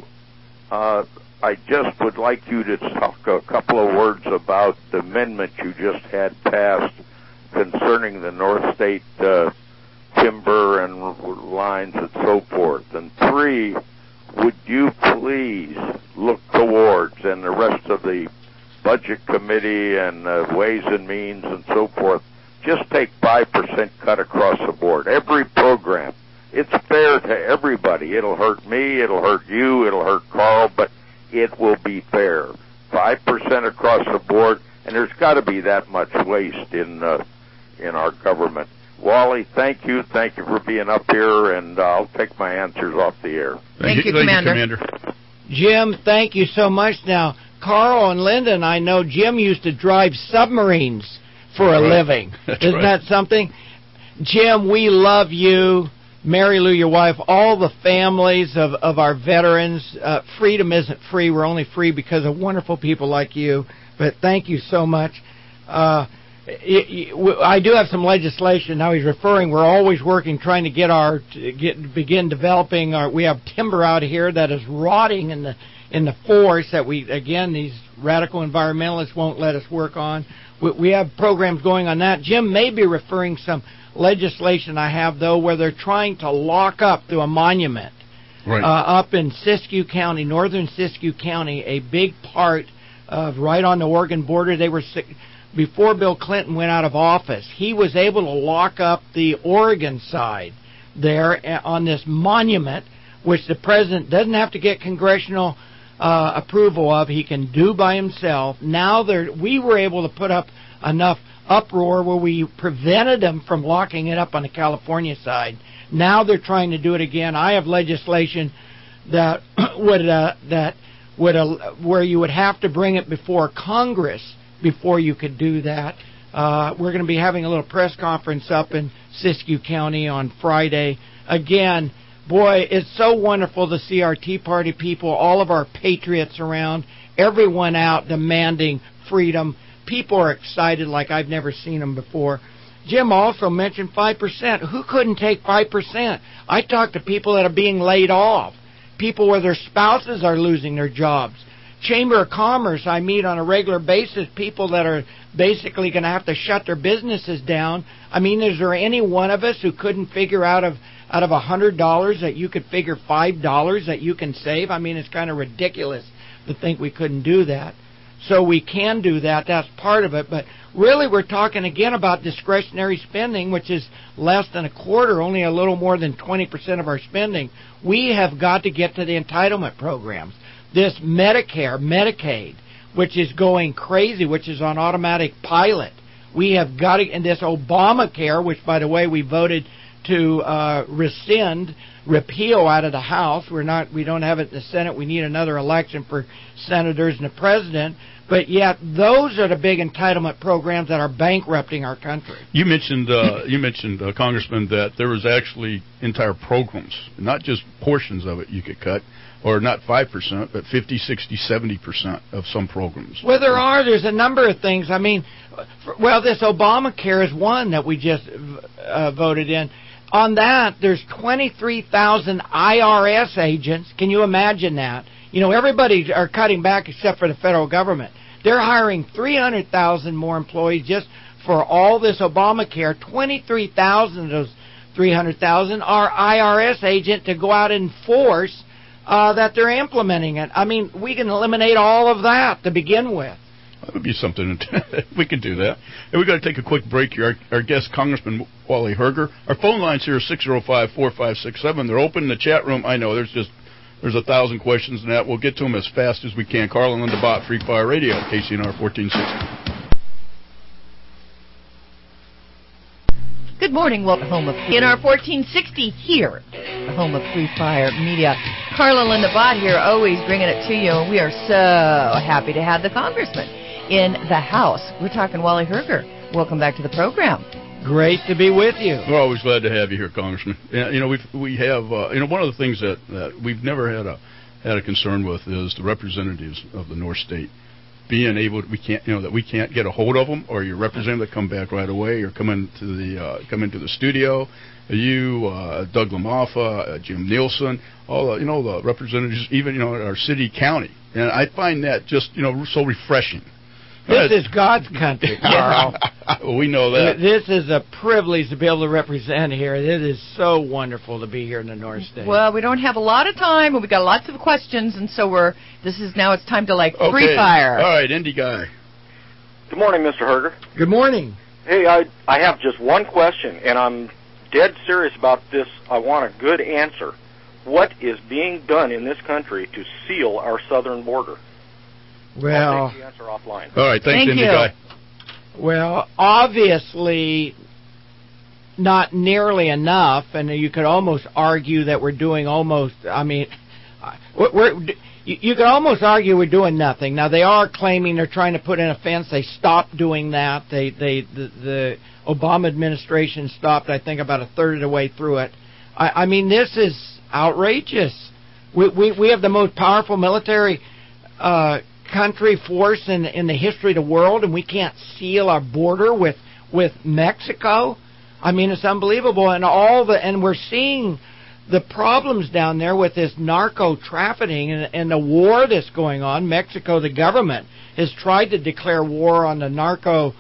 I just would like you to talk a couple of words about the amendment you just had passed concerning the North State timber and lines and so forth. And 3, would you please look towards, and the rest of the Budget Committee and Ways and Means and so forth, just take 5% cut across the board. Every program. It's fair to everybody. It'll hurt me, it'll hurt you, it'll hurt Carl, but it will be fair. 5% across the board, and there's got to be that much waste in our government. Wally, thank you for being up here, and I'll take my answers off the air. Thank you, Commander. Jim, thank you so much. Now, Carl and Linda and I know Jim used to drive submarines for a living. Isn't that something? Jim, we love you. Mary Lou, your wife, all the families of our veterans. Freedom isn't free. We're only free because of wonderful people like you. But thank you so much. I do have some legislation. Now he's referring, we're always working, trying to begin developing we have timber out here that is rotting in the forest that these radical environmentalists won't let us work on. We have programs going on that. Jim may be referring some legislation I have, though, where they're trying to lock up through a monument up in Siskiyou County, northern Siskiyou County, a big part of right on the Oregon border. They were before Bill Clinton went out of office. He was able to lock up the Oregon side there on this monument, which the president doesn't have to get congressional approval of. He can do by himself. Now we were able to put up enough uproar where we prevented them from locking it up on the California side. Now they're trying to do it again. I have legislation that would where you would have to bring it before Congress before you could do that. We're going to be having a little press conference up in Siskiyou County on Friday. Again, boy, it's so wonderful to see our Tea Party people, all of our patriots around, everyone out demanding freedom. People are excited like I've never seen them before. Jim also mentioned 5%. Who couldn't take 5%? I talk to people that are being laid off, people where their spouses are losing their jobs. Chamber of Commerce, I meet on a regular basis, people that are basically going to have to shut their businesses down. I mean, is there any one of us who couldn't figure out of $100 that you could figure $5 that you can save? I mean, it's kind of ridiculous to think we couldn't do that. So we can do that. That's part of it. But really, we're talking again about discretionary spending, which is less than a quarter, only a little more than 20% of our spending. We have got to get to the entitlement programs. This Medicare, Medicaid, which is going crazy, which is on automatic pilot. We have got to, and this Obamacare, which, by the way, we voted to rescind repeal out of the House. We don't have it in the Senate. We need another election for senators and the president. But yet, those are the big entitlement programs that are bankrupting our country. You mentioned, Congressman, that there was actually entire programs, not just portions of it you could cut, or not 5%, but 50, 60, 70% of some programs. Well, there's a number of things. I mean, this Obamacare is one that we just voted in. On that, there's 23,000 IRS agents. Can you imagine that? You know, everybody are cutting back except for the federal government. They're hiring 300,000 more employees just for all this Obamacare. 23,000 of those 300,000 are IRS agents to go out and enforce that they're implementing it. I mean, we can eliminate all of that to begin with. That would be something. We could do that. And we've got to take a quick break here. Our guest, Congressman Wally Herger. Our phone lines here are 605-4567. They're open in the chat room. I know there's 1,000 questions in that. We'll get to them as fast as we can. Carl and Linda Bott, Free Fire Radio, KCNR 1460. Good morning. Welcome home of KCNR 1460 here, the home of Free Fire Media. Carla Linda Bott here, always bringing it to you. And we are so happy to have the Congressman in the House. We're talking Wally Herger. Welcome back to the program. Great to be with you. We're always glad to have you here, Congressman. You know, we have one of the things that we've never had a concern with is the representatives of the North State being able to, we can't get a hold of them, or your representative come back right away, or come into the studio. You, Doug LaMaffa, Jim Nielsen, all the representatives, even our city, county, and I find that just so refreshing. This is God's country, Carl. We know that. This is a privilege to be able to represent here. It is so wonderful to be here in the North State. Well, we don't have a lot of time, and we've got lots of questions, and so it's time to free fire. All right, Indy guy. Good morning, Mr. Herger. Good morning. Hey, I have just one question, and I'm dead serious about this. I want a good answer. What is being done in this country to seal our southern border? Well, I'll take the answer offline. All right, thanks, Indy guy. Well, obviously not nearly enough, and you could almost argue that we're doing almost. I mean, you could almost argue we're doing nothing. Now they are claiming they're trying to put in a fence. They stopped doing that. The Obama administration stopped, I think, about a third of the way through it. I mean, this is outrageous. We have the most powerful military country force in the history of the world, and we can't seal our border with Mexico. I mean, it's unbelievable. And we're seeing the problems down there with this narco trafficking and the war that's going on. Mexico, the government, has tried to declare war on the narco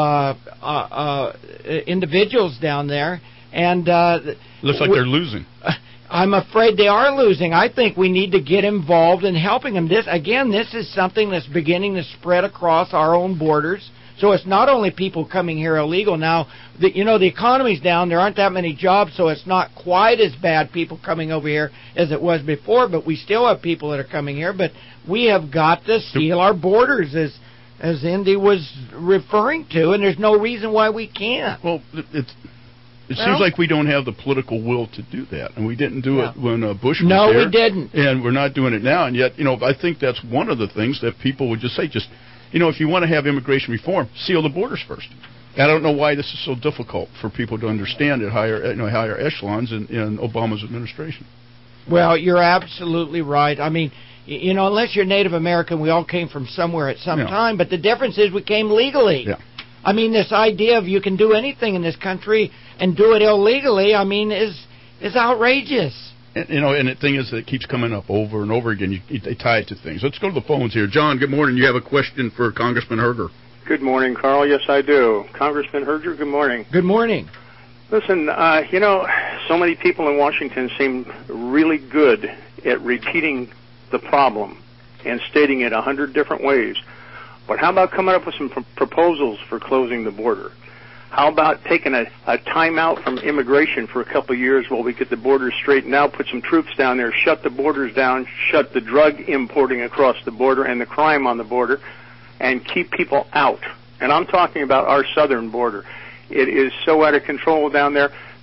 individuals down there, and looks like they're losing. I'm afraid they are losing. I think we need to get involved in helping them. This is something that's beginning to spread across our own borders. So it's not only people coming here illegal now. The economy's down. There aren't that many jobs, so it's not quite as bad people coming over here as it was before. But we still have people that are coming here. But we have got to seal our borders, as Indy was referring to, and there's no reason why we can't. Well, It seems like we don't have the political will to do that, and we didn't do it when Bush was here. No, we didn't. And we're not doing it now, and yet, I think that's one of the things that people would just say, if you want to have immigration reform, seal the borders first. And I don't know why this is so difficult for people to understand at higher echelons in Obama's administration. Well, you're absolutely right. I mean, unless you're Native American, we all came from somewhere at some time, but the difference is we came legally. Yeah. I mean, this idea of you can do anything in this country and do it illegally, I mean, is outrageous. And the thing is that it keeps coming up over and over again. They tie it to things. Let's go to the phones here. John, good morning. You have a question for Congressman Herger. Good morning, Carl. Yes, I do. Congressman Herger, good morning. Good morning. Listen, so many people in Washington seem really good at repeating the problem and stating it 100 different ways. But how about coming up with some proposals for closing the border? How about taking a timeout from immigration for a couple of years while we get the border straightened out, put some troops down there, shut the borders down, shut the drug importing across the border and the crime on the border, and keep people out? And I'm talking about our southern border. It is so out of control down there.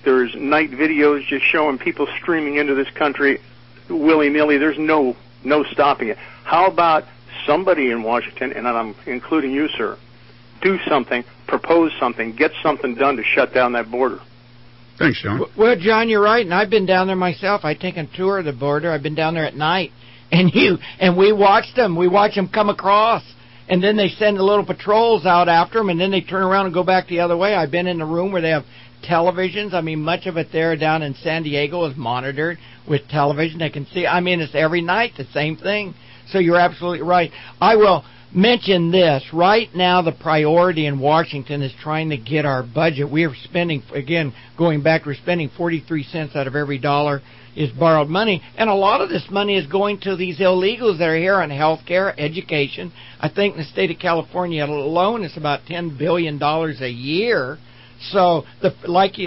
There's night videos just showing people streaming into this country willy-nilly. There's no stopping it. How about somebody in Washington, and I'm including you, sir, do something, propose something, get something done to shut down that border? Thanks, John. Well, John, you're right, and I've been down there myself. I take a tour of the border. I've been down there at night, and we watched them. We watch them come across, and then they send the little patrols out after them, and then they turn around and go back the other way. I've been in the room where they have televisions. I mean, much of it there down in San Diego is monitored with television. They can see. I mean, it's every night the same thing. So you're absolutely right. I will mention this. Right now, the priority in Washington is trying to get our budget. We are spending, again, going back, we're spending 43 cents out of every dollar is borrowed money. And a lot of this money is going to these illegals that are here on health care, education. I think in the state of California alone, it's about $10 billion a year. So, right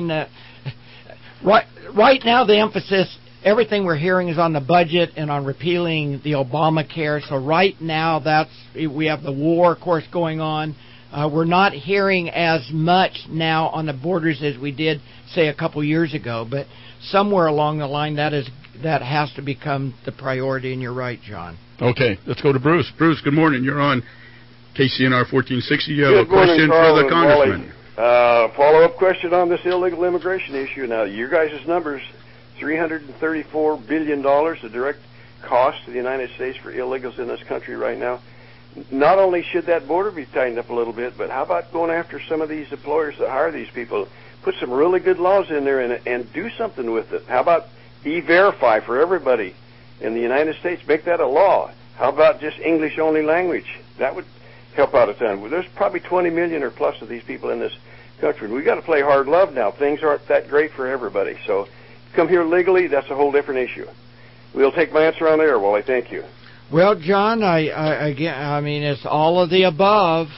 now the emphasis, everything we're hearing is on the budget and on repealing the Obamacare. So right now we have the war, of course, going on. We're not hearing as much now on the borders as we did, say, a couple years ago. But somewhere along the line, that has to become the priority, and you're right, John. Okay, let's go to Bruce. Bruce, good morning. You're on KCNR 1460. You have good a question morning, for the congressman. Follow-up question on this illegal immigration issue. Now, your guys' numbers, $334 billion, the direct cost to the United States for illegals in this country right now. Not only should that border be tightened up a little bit, but how about going after some of these employers that hire these people? Put some really good laws in there and do something with it. How about E-Verify for everybody in the United States? Make that a law. How about just English-only language? That would help out a ton. Well, there's probably 20 million or plus of these people in this country. We've got to play hard love now. Things aren't that great for everybody. So come here legally, that's a whole different issue. We'll take my answer on there, Wally. Thank you. Well, John, I mean, it's all of the above.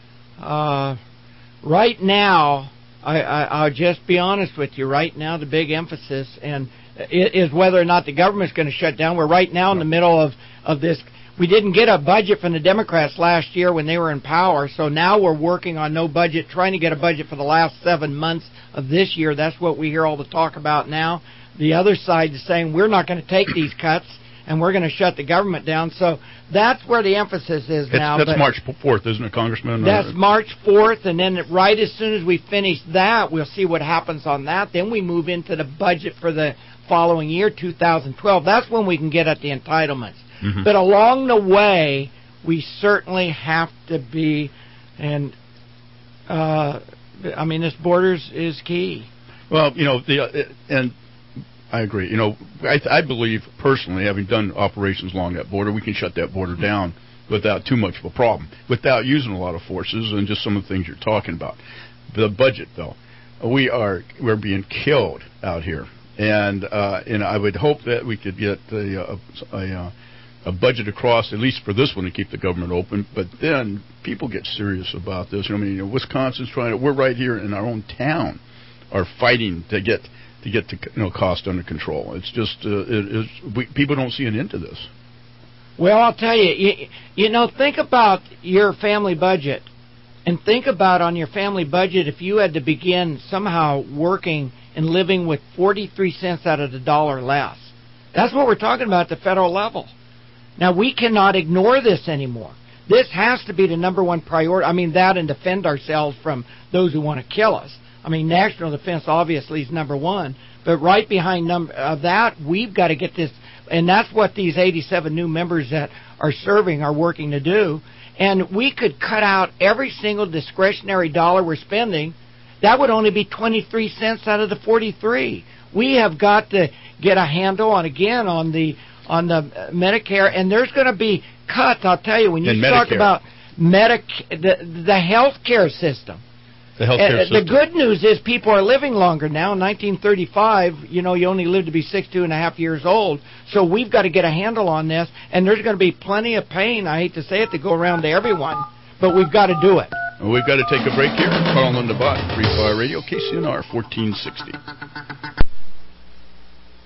Right now, I'll just be honest with you. Right now, the big emphasis is whether or not the government's going to shut down. We're right now in the middle of this. We didn't get a budget from the Democrats last year when they were in power, so now we're working on no budget, trying to get a budget for the last 7 months of this year. That's what we hear all the talk about now. The other side is saying we're not going to take these cuts, and we're going to shut the government down. So that's where the emphasis is now. That's March 4th, isn't it, Congressman? That's March 4th, and then right as soon as we finish that, we'll see what happens on that. Then we move into the budget for the following year, 2012. That's when we can get at the entitlements. Mm-hmm. But along the way, we certainly have to be, and this border is key. Well, and I agree. I believe personally, having done operations along that border, we can shut that border down without too much of a problem, without using a lot of forces and just some of the things you're talking about. The budget, though, we're being killed out here, and I would hope that we could get a budget across, at least for this one, to keep the government open. But then people get serious about this. Wisconsin's we're right here in our own town, are fighting to get the cost under control. It's just people don't see an end to this. Well, I'll tell you, think about your family budget, and think about on your family budget if you had to begin somehow working and living with 43 cents out of the dollar less. That's what we're talking about at the federal level. Now, we cannot ignore this anymore. This has to be the number one priority. That and defend ourselves from those who want to kill us. National defense obviously is number one. But right behind that, we've got to get this. And that's what these 87 new members that are serving are working to do. And we could cut out every single discretionary dollar we're spending. That would only be 23 cents out of the 43. We have got to get a handle on the Medicare, and there's going to be cuts. I'll tell you, when you talk about the health care system. The good news is people are living longer now. In 1935, you only lived to be 62.5 years old. So we've got to get a handle on this, and there's going to be plenty of pain, I hate to say it, to go around to everyone, but we've got to do it. We've got to take a break here. Carl and Linda Bott, Free Fire Radio, KCNR 1460.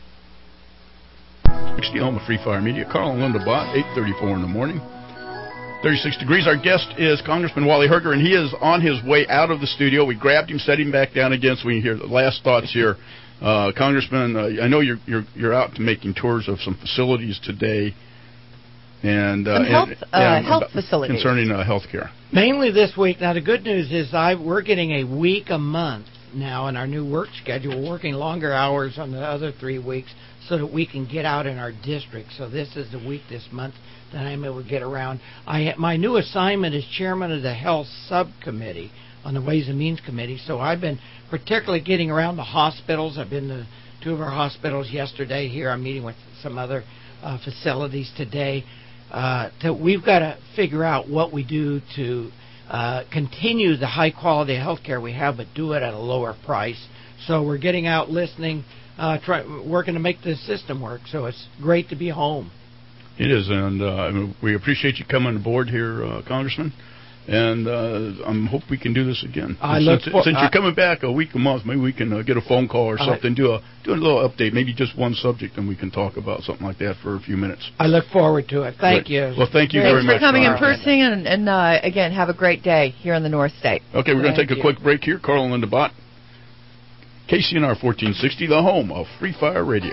Home of Free Fire Media. Carl and Linda Bott, 8:34 in the morning. 36 degrees. Our guest is Congressman Wally Herger, and he is on his way out of the studio. We grabbed him, set him back down again so we can hear the last thoughts here. Congressman, I know you're out to making tours of some facilities today, and health facilities concerning health care. Mainly this week. Now, the good news is we're getting a week a month now in our new work schedule. We're working longer hours on the other 3 weeks so that we can get out in our district. So this is the week this month that I'm able to get around. My new assignment is chairman of the health subcommittee on the Ways and Means Committee. So I've been particularly getting around the hospitals. I've been to 2 of our hospitals yesterday. Here I'm meeting with some other facilities today. We've got to figure out what we do to continue the high quality of health care we have, but do it at a lower price. So we're getting out, listening, working to make the system work. So it's great to be home. It is, and we appreciate you coming aboard here, Congressman. And I hope we can do this again. Since you're coming back a week a month, maybe we can get a phone call or something, do a little update, maybe just one subject, and we can talk about something like that for a few minutes. I look forward to it. Thank you. Well, thank you very much. Thanks for coming in person, and again, have a great day here in the North State. Okay, we're going to take a quick break here. Carl and Linda Bott, KCNR 1460, the home of Free Fire Radio.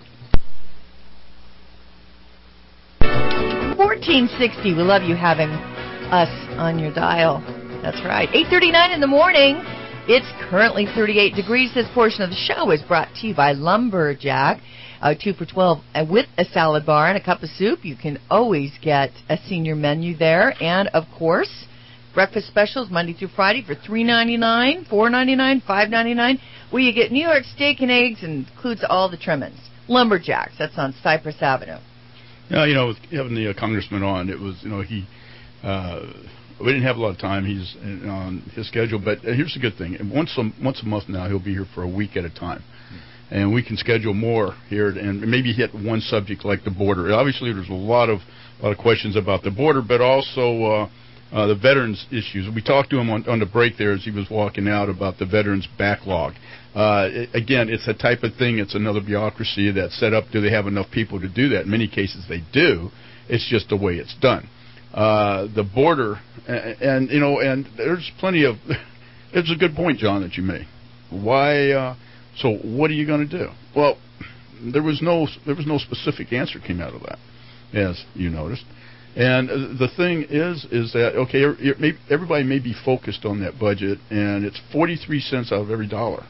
1460, we love you having us on your dial. That's right. 8:39 in the morning. It's currently 38 degrees. This portion of the show is brought to you by Lumberjack. 2 for $12 with a salad bar and a cup of soup. You can always get a senior menu there. And, of course, breakfast specials Monday through Friday for $3.99, $4.99, $5.99, where you get New York steak and eggs and includes all the trimmings. Lumberjacks. That's on Cypress Avenue. Yeah, having the congressman on, it was, we didn't have a lot of time. He's on his schedule, but here's the good thing: once a month now, he'll be here for a week at a time, and we can schedule more here and maybe hit one subject like the border. Obviously, there's a lot of questions about the border, but also the veterans issues. We talked to him on the break there as he was walking out about the veterans backlog. Again, it's a type of thing. It's another bureaucracy that's set up. Do they have enough people to do that? In many cases, they do. It's just the way it's done. The border, and there's plenty of. It's a good point, John, that you made. Why? So, what are you going to do? Well, there was no specific answer came out of that, as you noticed. And the thing is that everybody may be focused on that budget, and it's 43 cents out of every dollar.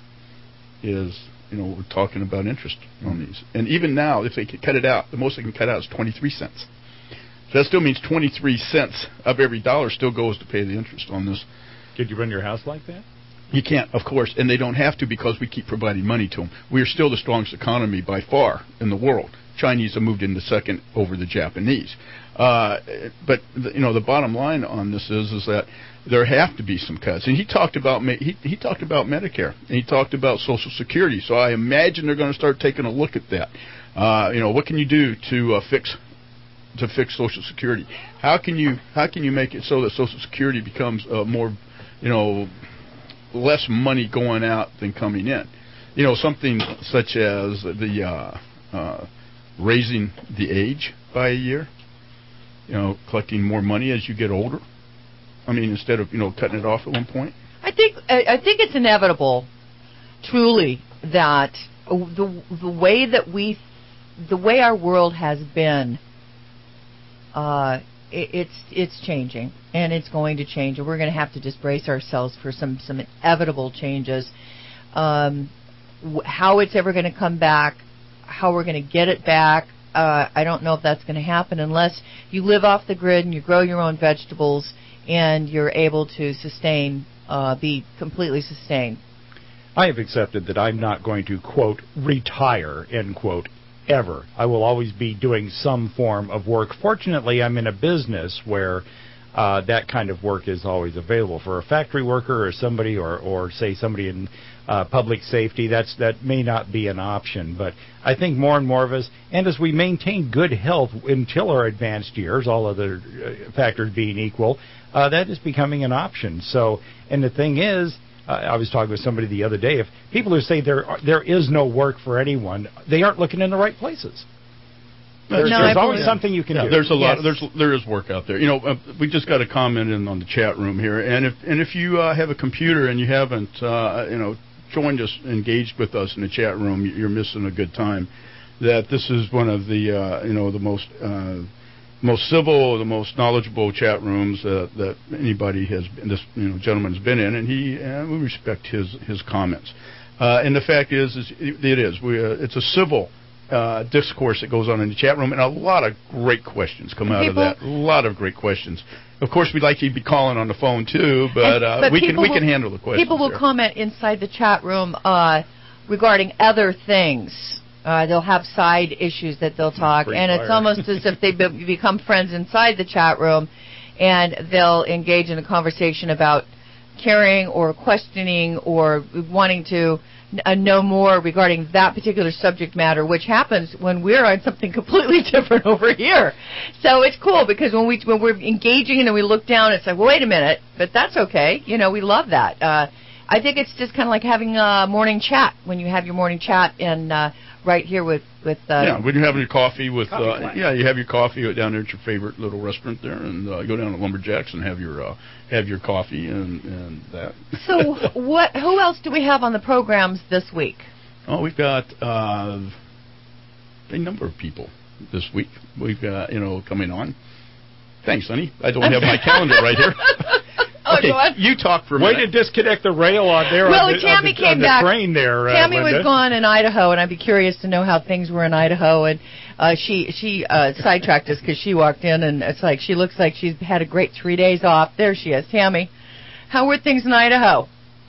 We're talking about interest on these. And even now, if they could cut it out, the most they can cut out is 23 cents. So that still means 23 cents of every dollar still goes to pay the interest on this. Could you run your house like that? You can't, of course, and they don't have to because we keep providing money to them. We are still the strongest economy by far in the world. Chinese have moved into second over the Japanese. But the bottom line on this is that there have to be some cuts. And he talked about he talked about Medicare, and he talked about Social Security. So I imagine they're going to start taking a look at that. What can you do to fix Social Security? How can you make it so that Social Security becomes more, less money going out than coming in? Something such as the raising the age by a year. Collecting more money as you get older. I mean, instead of cutting it off at one point. I think it's inevitable, truly, that the way our world has been, it's changing, and it's going to change, and we're going to have to just brace ourselves for some inevitable changes. How it's ever going to come back, how we're going to get it back. I don't know if that's going to happen unless you live off the grid and you grow your own vegetables and you're able to be completely sustained. I have accepted that I'm not going to, quote, retire, end quote, ever. I will always be doing some form of work. Fortunately, I'm in a business where that kind of work is always available. For a factory worker or somebody, or say somebody in public safety, that may not be an option. But I think more and more of us, and as we maintain good health until our advanced years, all other factors being equal, that is becoming an option. So, and the thing is, I was talking with somebody the other day, if people who say there is no work for anyone, they aren't looking in the right places. There's always something you can do. There's a lot. There is work out there. We just got a comment in on the chat room here, and if you have a computer and you haven't joined us, engaged with us in the chat room, you're missing a good time. That this is one of the the most civil, the most knowledgeable chat rooms that anybody has. This gentleman has been in, and we respect his comments. And the fact is it's a civil discourse that goes on in the chat room, and a lot of great questions come out of that. A lot of great questions. Of course, we'd like you to be calling on the phone too, but we can handle the questions. People will comment inside the chat room regarding other things. They'll have side issues that they'll talk, and it's almost as if they become friends inside the chat room, and they'll engage in a conversation about caring or questioning or wanting to know more regarding that particular subject matter, which happens when we're on something completely different over here. So it's cool because when we're engaging and then we look down, it's like, well, wait a minute, but that's okay. We love that. I think it's just kind of like having a morning chat when you have your morning chat and right here with when you're having your coffee with you have your coffee down there at your favorite little restaurant there, and go down to Lumberjacks and have your coffee and that. So who else do we have on the programs this week? Oh, we've got a number of people this week. We've got coming on. Thanks, honey. I don't have my calendar right here. Okay, you talk for a minute. Way to disconnect the rail on there. Well, on the, Tammy on the, came on the back. Train there, Tammy Linda. was gone in Idaho, and I'd be curious to know how things were in Idaho. And she sidetracked us because she walked in, and it's like she looks like she's had a great 3 days off. There she is, Tammy. How were things in Idaho?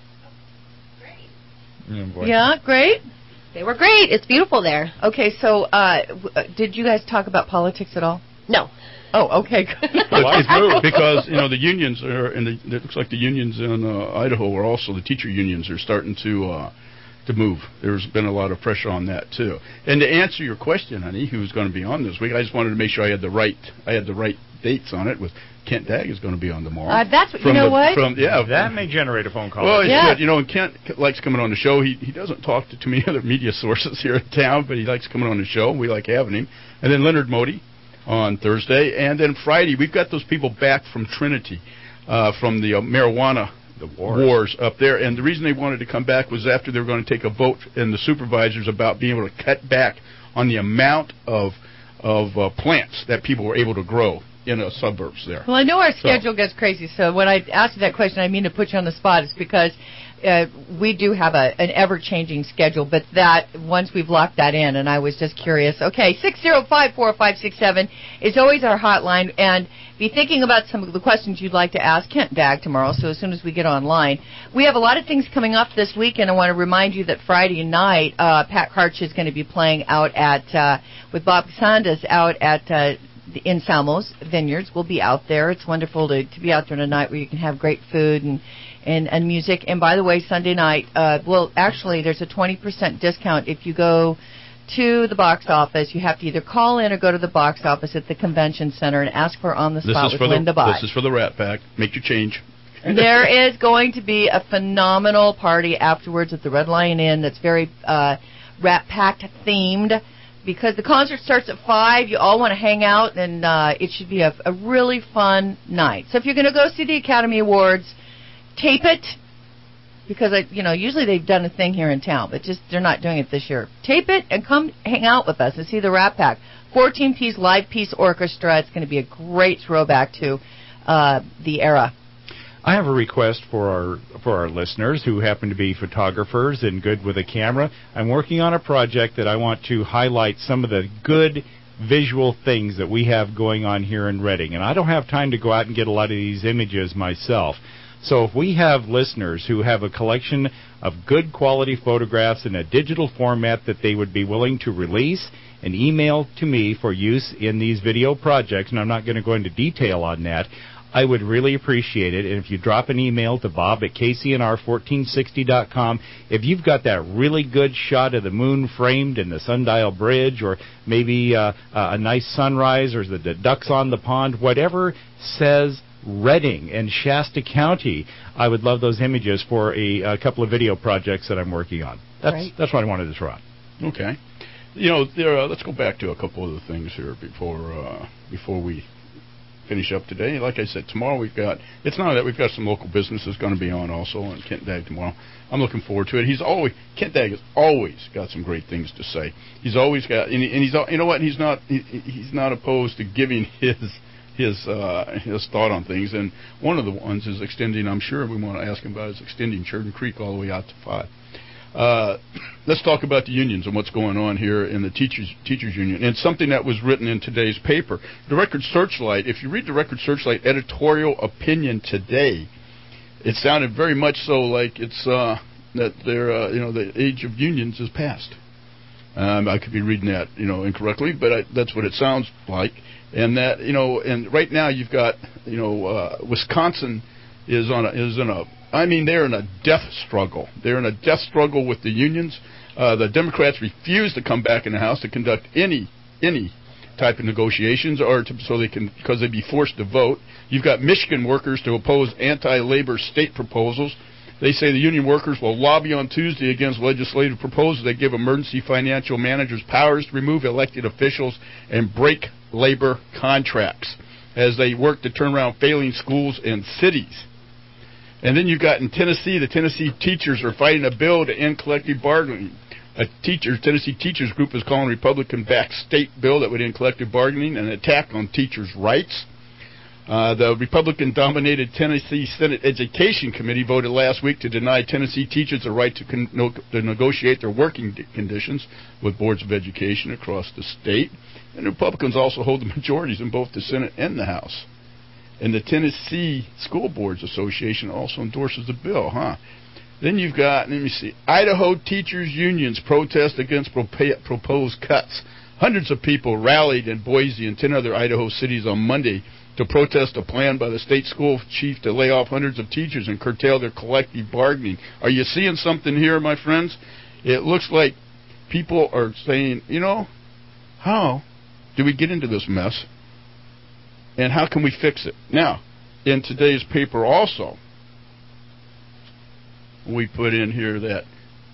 Great. Yeah, great. They were great. It's beautiful there. Okay, so did you guys talk about politics at all? No. Oh, okay. It's moved because the unions are, and it looks like the unions in Idaho are also, the teacher unions are starting to move. There's been a lot of pressure on that too. And to answer your question, honey, who's going to be on this week, I just wanted to make sure I had the right dates on it. With Kent Dagg is going to be on tomorrow. That's what what? That may generate a phone call. Well, it's good. And Kent likes coming on the show. He doesn't talk to too many other media sources here in town, but he likes coming on the show. We like having him. And then Leonard Modi on Thursday, and then Friday we've got those people back from Trinity, from the marijuana wars up there. And the reason they wanted to come back was after they were going to take a vote in the supervisors about being able to cut back on the amount of plants that people were able to grow in the suburbs there. Well, I know our schedule gets crazy, so when I asked you that question, I mean to put you on the spot. It's because we do have an ever-changing schedule, but that once we've locked that in, and I was just curious. Okay, 605-4567 is always our hotline, and be thinking about some of the questions you'd like to ask Kent Dagg tomorrow, so as soon as we get online. We have a lot of things coming up this week, and I want to remind you that Friday night, Pat Karch is going to be playing out at, with Bob Sandas out at in Salmo's Vineyards. We'll be out there. It's wonderful to be out there tonight where you can have great food and music. And by the way, Sunday night, actually, there's a 20% discount if you go to the box office. You have to either call in or go to the box office at the convention center and ask for On the Spot with Linda Bott. This is for the Rat Pack. Make your change. There is going to be a phenomenal party afterwards at the Red Lion Inn that's very Rat Pack themed. Because the concert starts at 5, you all want to hang out, and it should be a really fun night. So if you're going to go see the Academy Awards, tape it, because usually they've done a thing here in town, but just they're not doing it this year. Tape it and come hang out with us and see the Rat Pack. 14-piece live piece orchestra. It's going to be a great throwback to the era. I have a request for our listeners who happen to be photographers and good with a camera. I'm working on a project that I want to highlight some of the good visual things that we have going on here in Redding. And I don't have time to go out and get a lot of these images myself. So if we have listeners who have a collection of good quality photographs in a digital format that they would be willing to release and email to me for use in these video projects, and I'm not going to go into detail on that, I would really appreciate it. And if you drop an email to Bob at KCNR1460.com, if you've got that really good shot of the moon framed in the Sundial Bridge, or maybe a nice sunrise, or the ducks on the pond, whatever says Redding and Shasta County, I would love those images for a couple of video projects that I'm working on. That's what I wanted to throw out. Okay. let's go back to a couple of the things here before we finish up today. Like I said, tomorrow we've got some local businesses going to be on also on Kent Dagg tomorrow. I'm looking forward to it. Kent Dagg has always got some great things to say. He's always got, and he's, you know what? He's not opposed to giving his thought on things. And one of the ones is extending. I'm sure we want to ask him about is extending Churton Creek all the way out to 5. Let's talk about the unions and what's going on here in the teachers union. And something that was written in today's paper, the Record Searchlight. If you read the Record Searchlight editorial opinion today, it sounded very much so like it's that the age of unions is past. I could be reading that incorrectly, but that's what it sounds like. And that and right now you've got Wisconsin is they're in a death struggle. They're in a death struggle with the unions. The Democrats refuse to come back in the House to conduct any type of negotiations because they'd be forced to vote. You've got Michigan workers to oppose anti-labor state proposals. They say the union workers will lobby on Tuesday against legislative proposals that give emergency financial managers powers to remove elected officials and break labor contracts as they work to turn around failing schools and cities. And then you've got in Tennessee, the Tennessee teachers are fighting a bill to end collective bargaining. Tennessee Teachers Group is calling a Republican-backed state bill that would end collective bargaining an attack on teachers' rights. The Republican-dominated Tennessee Senate Education Committee voted last week to deny Tennessee teachers the right to negotiate their working conditions with boards of education across the state. And the Republicans also hold the majorities in both the Senate and the House. And the Tennessee School Boards Association also endorses the bill, Then you've got, Idaho teachers' unions protest against proposed cuts. Hundreds of people rallied in Boise and 10 other Idaho cities on Monday to protest a plan by the state school chief to lay off hundreds of teachers and curtail their collective bargaining. Are you seeing something here, my friends? It looks like people are saying, how do we get into this mess? And how can we fix it? Now, in today's paper also, we put in here that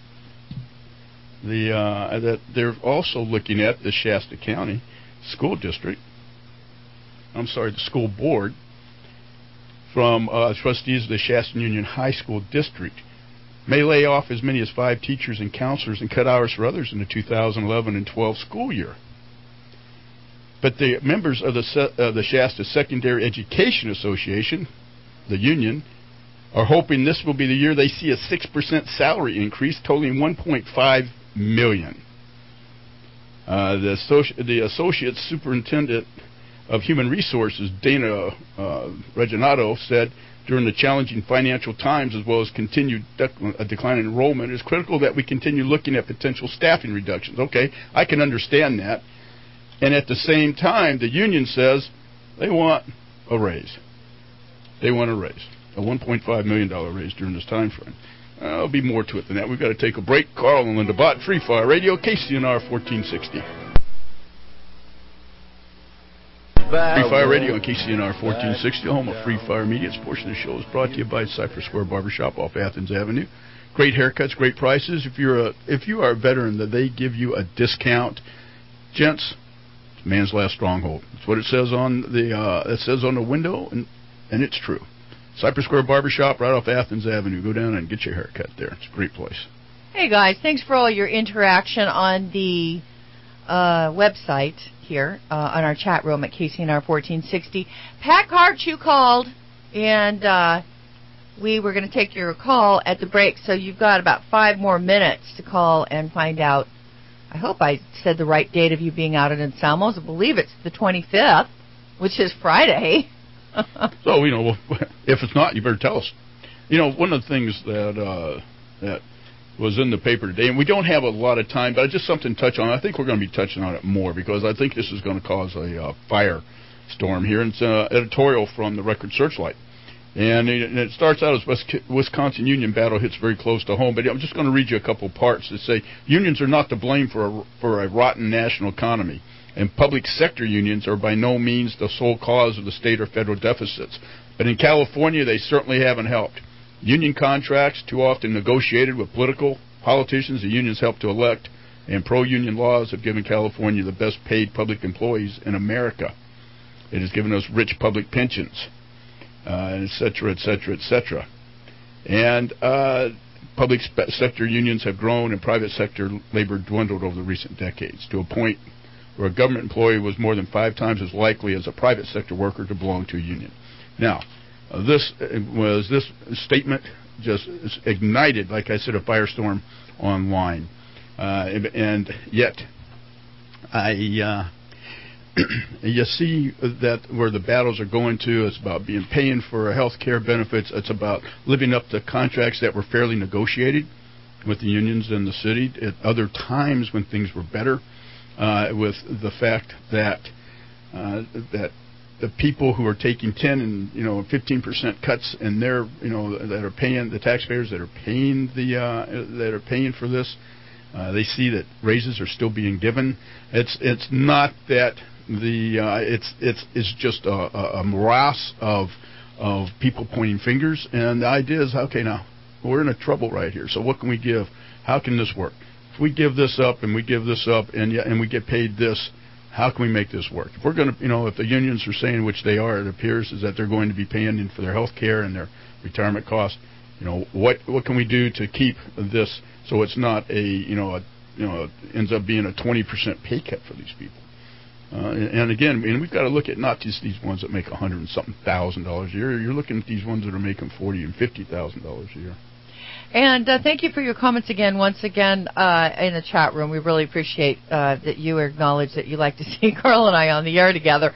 that they're also looking at the Shasta County School District. The school board from trustees of the Shasta Union High School District may lay off as many as 5 teachers and counselors and cut hours for others in the 2011 and 12 school year. But the members of the Shasta Secondary Education Association, the union, are hoping this will be the year they see a 6% salary increase totaling $1.5 million. The Associate Superintendent of Human Resources, Dana Reginato, said during the challenging financial times as well as continued decline in enrollment, it is critical that we continue looking at potential staffing reductions. Okay, I can understand that. And at the same time, the union says they want a raise. They want a raise, a $1.5 million raise during this time frame. There'll be more to it than that. We've got to take a break. Carl and Linda Bott, Free Fire Radio, KCNR 1460. Free Fire Radio on KCNR 1460, home of Free Fire Media. This portion of the show is brought to you by Cypress Square Barbershop off Athens Avenue. Great haircuts, great prices. If you are a veteran, they give you a discount. Gents, man's last stronghold. That's what it says on the window, and it's true. Cypress Square Barbershop right off Athens Avenue. Go down and get your hair cut there. It's a great place. Hey, guys. Thanks for all your interaction on the website here on our chat room at KCNR 1460. Pat Karchu called, and we were going to take your call at the break, so you've got about 5 more minutes to call and find out. I hope I said the right date of you being out at Anselmo's. I believe it's the 25th, which is Friday. So, if it's not, you better tell us. One of the things that was in the paper today, and we don't have a lot of time, but just something to touch on. I think we're going to be touching on it more because I think this is going to cause a firestorm here. And it's an editorial from the Record Searchlight. And it starts out as Wisconsin union battle hits very close to home. But I'm just going to read you a couple parts that say, unions are not to blame for a rotten national economy. And public sector unions are by no means the sole cause of the state or federal deficits. But in California, they certainly haven't helped. Union contracts, too often negotiated with politicians the unions help to elect, and pro-union laws have given California the best paid public employees in America. It has given us rich public pensions, et cetera, et cetera, et cetera. And public sector unions have grown and private sector labor dwindled over the recent decades to a point where a government employee was more than 5 times as likely as a private sector worker to belong to a union. Now, this statement just ignited, like I said, a firestorm online. And yet, you see that where the battles are going to. It's about paying for health care benefits. It's about living up to contracts that were fairly negotiated with the unions in the city at other times when things were better, with the fact that the people who are taking 10 and 15% cuts and they're that are paying the taxpayers that are paying for this, they see that raises are still being given. It's not that it's just a morass of people pointing fingers, and the idea is, okay, now we're in a trouble right here. So what can we give? How can this work? If we give this up and we give this up and we get paid this, how can we make this work? If we're going to, if the unions are saying, which they are, it appears, is that they're going to be paying in for their health care and their retirement costs. What can we do to keep this so it's not ends up being a 20% pay cut for these people? And again, we've got to look at not just these ones that make $100,000 a year. You're looking at these ones that are making $40,000 and $50,000 a year. And thank you for your comments once again, in the chat room. We really appreciate that you acknowledge that you like to see Carl and I on the air together.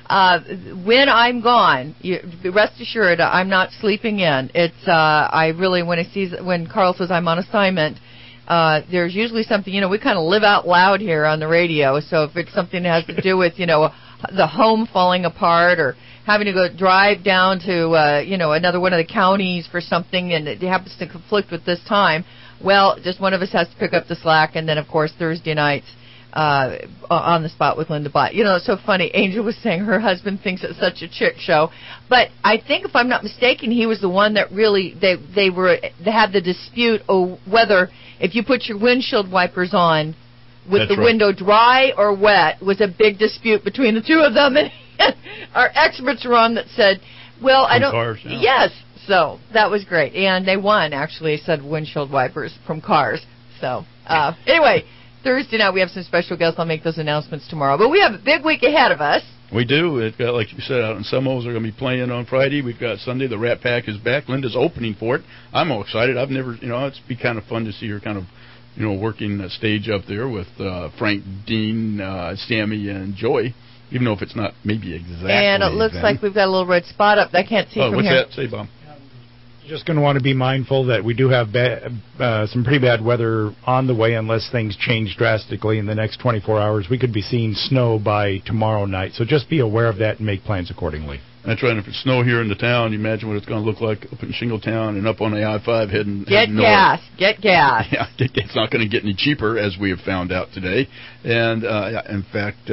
When I'm gone, rest assured, I'm not sleeping in. It's I really, when Carl says I'm on assignment, there's usually something, we kind of live out loud here on the radio. So if it's something that has to do with, the home falling apart or having to go drive down to, another one of the counties for something and it happens to conflict with this time, well, just one of us has to pick up the slack. And then, of course, Thursday nights, on the spot with Linda Bott. It's so funny. Angel was saying her husband thinks it's such a chick show. But I think, if I'm not mistaken, he was the one that really, they had the dispute whether if you put your windshield wipers on with the window dry or wet was a big dispute between the two of them. And our experts were on that said, well, I don't. Cars, yeah. Yes. So that was great. And they won, actually, said windshield wipers from cars. So anyway, Thursday night we have some special guests. I'll make those announcements tomorrow. But we have a big week ahead of us. We do. We've got, like you said, out in Semos, they're going to be playing on Friday. We've got Sunday. The Rat Pack is back. Linda's opening for it. I'm all excited. I've never, it's be kind of fun to see her kind of, working the stage up there with Frank, Dean, Sammy, and Joy, even though if it's not maybe exactly. And it looks like we've got a little red spot up. I can't see from what's here. What's that? Say, Bob. Just going to want to be mindful that we do have some pretty bad weather on the way unless things change drastically in the next 24 hours. We could be seeing snow by tomorrow night, so just be aware of that and make plans accordingly. That's right. If it's snow here in the town, you imagine what it's going to look like up in Shingletown and up on the I-5 heading north. Get gas. Yeah, it's not going to get any cheaper, as we have found out today. And, in fact,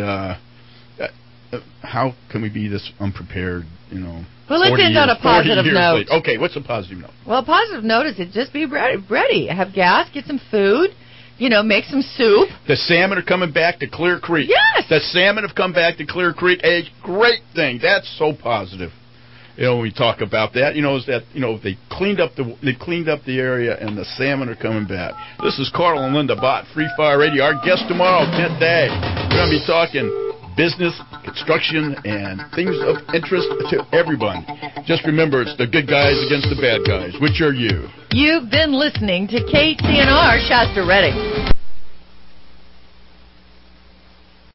how can we be this unprepared, Well, let's end on a positive note. Late. Okay, what's a positive note? Well, a positive note is just be ready. Have gas, get some food, make some soup. The salmon are coming back to Clear Creek. Yes! The salmon have come back to Clear Creek. A great thing. That's so positive. When we talk about that, is that, they cleaned up the area and the salmon are coming back. This is Carl and Linda Bott, Free Fire Radio. Our guest tomorrow, Kent Day. We're going to be talking business, construction, and things of interest to everyone. Just remember, it's the good guys against the bad guys. Which are you? You've been listening to KCNR Shasta Redding.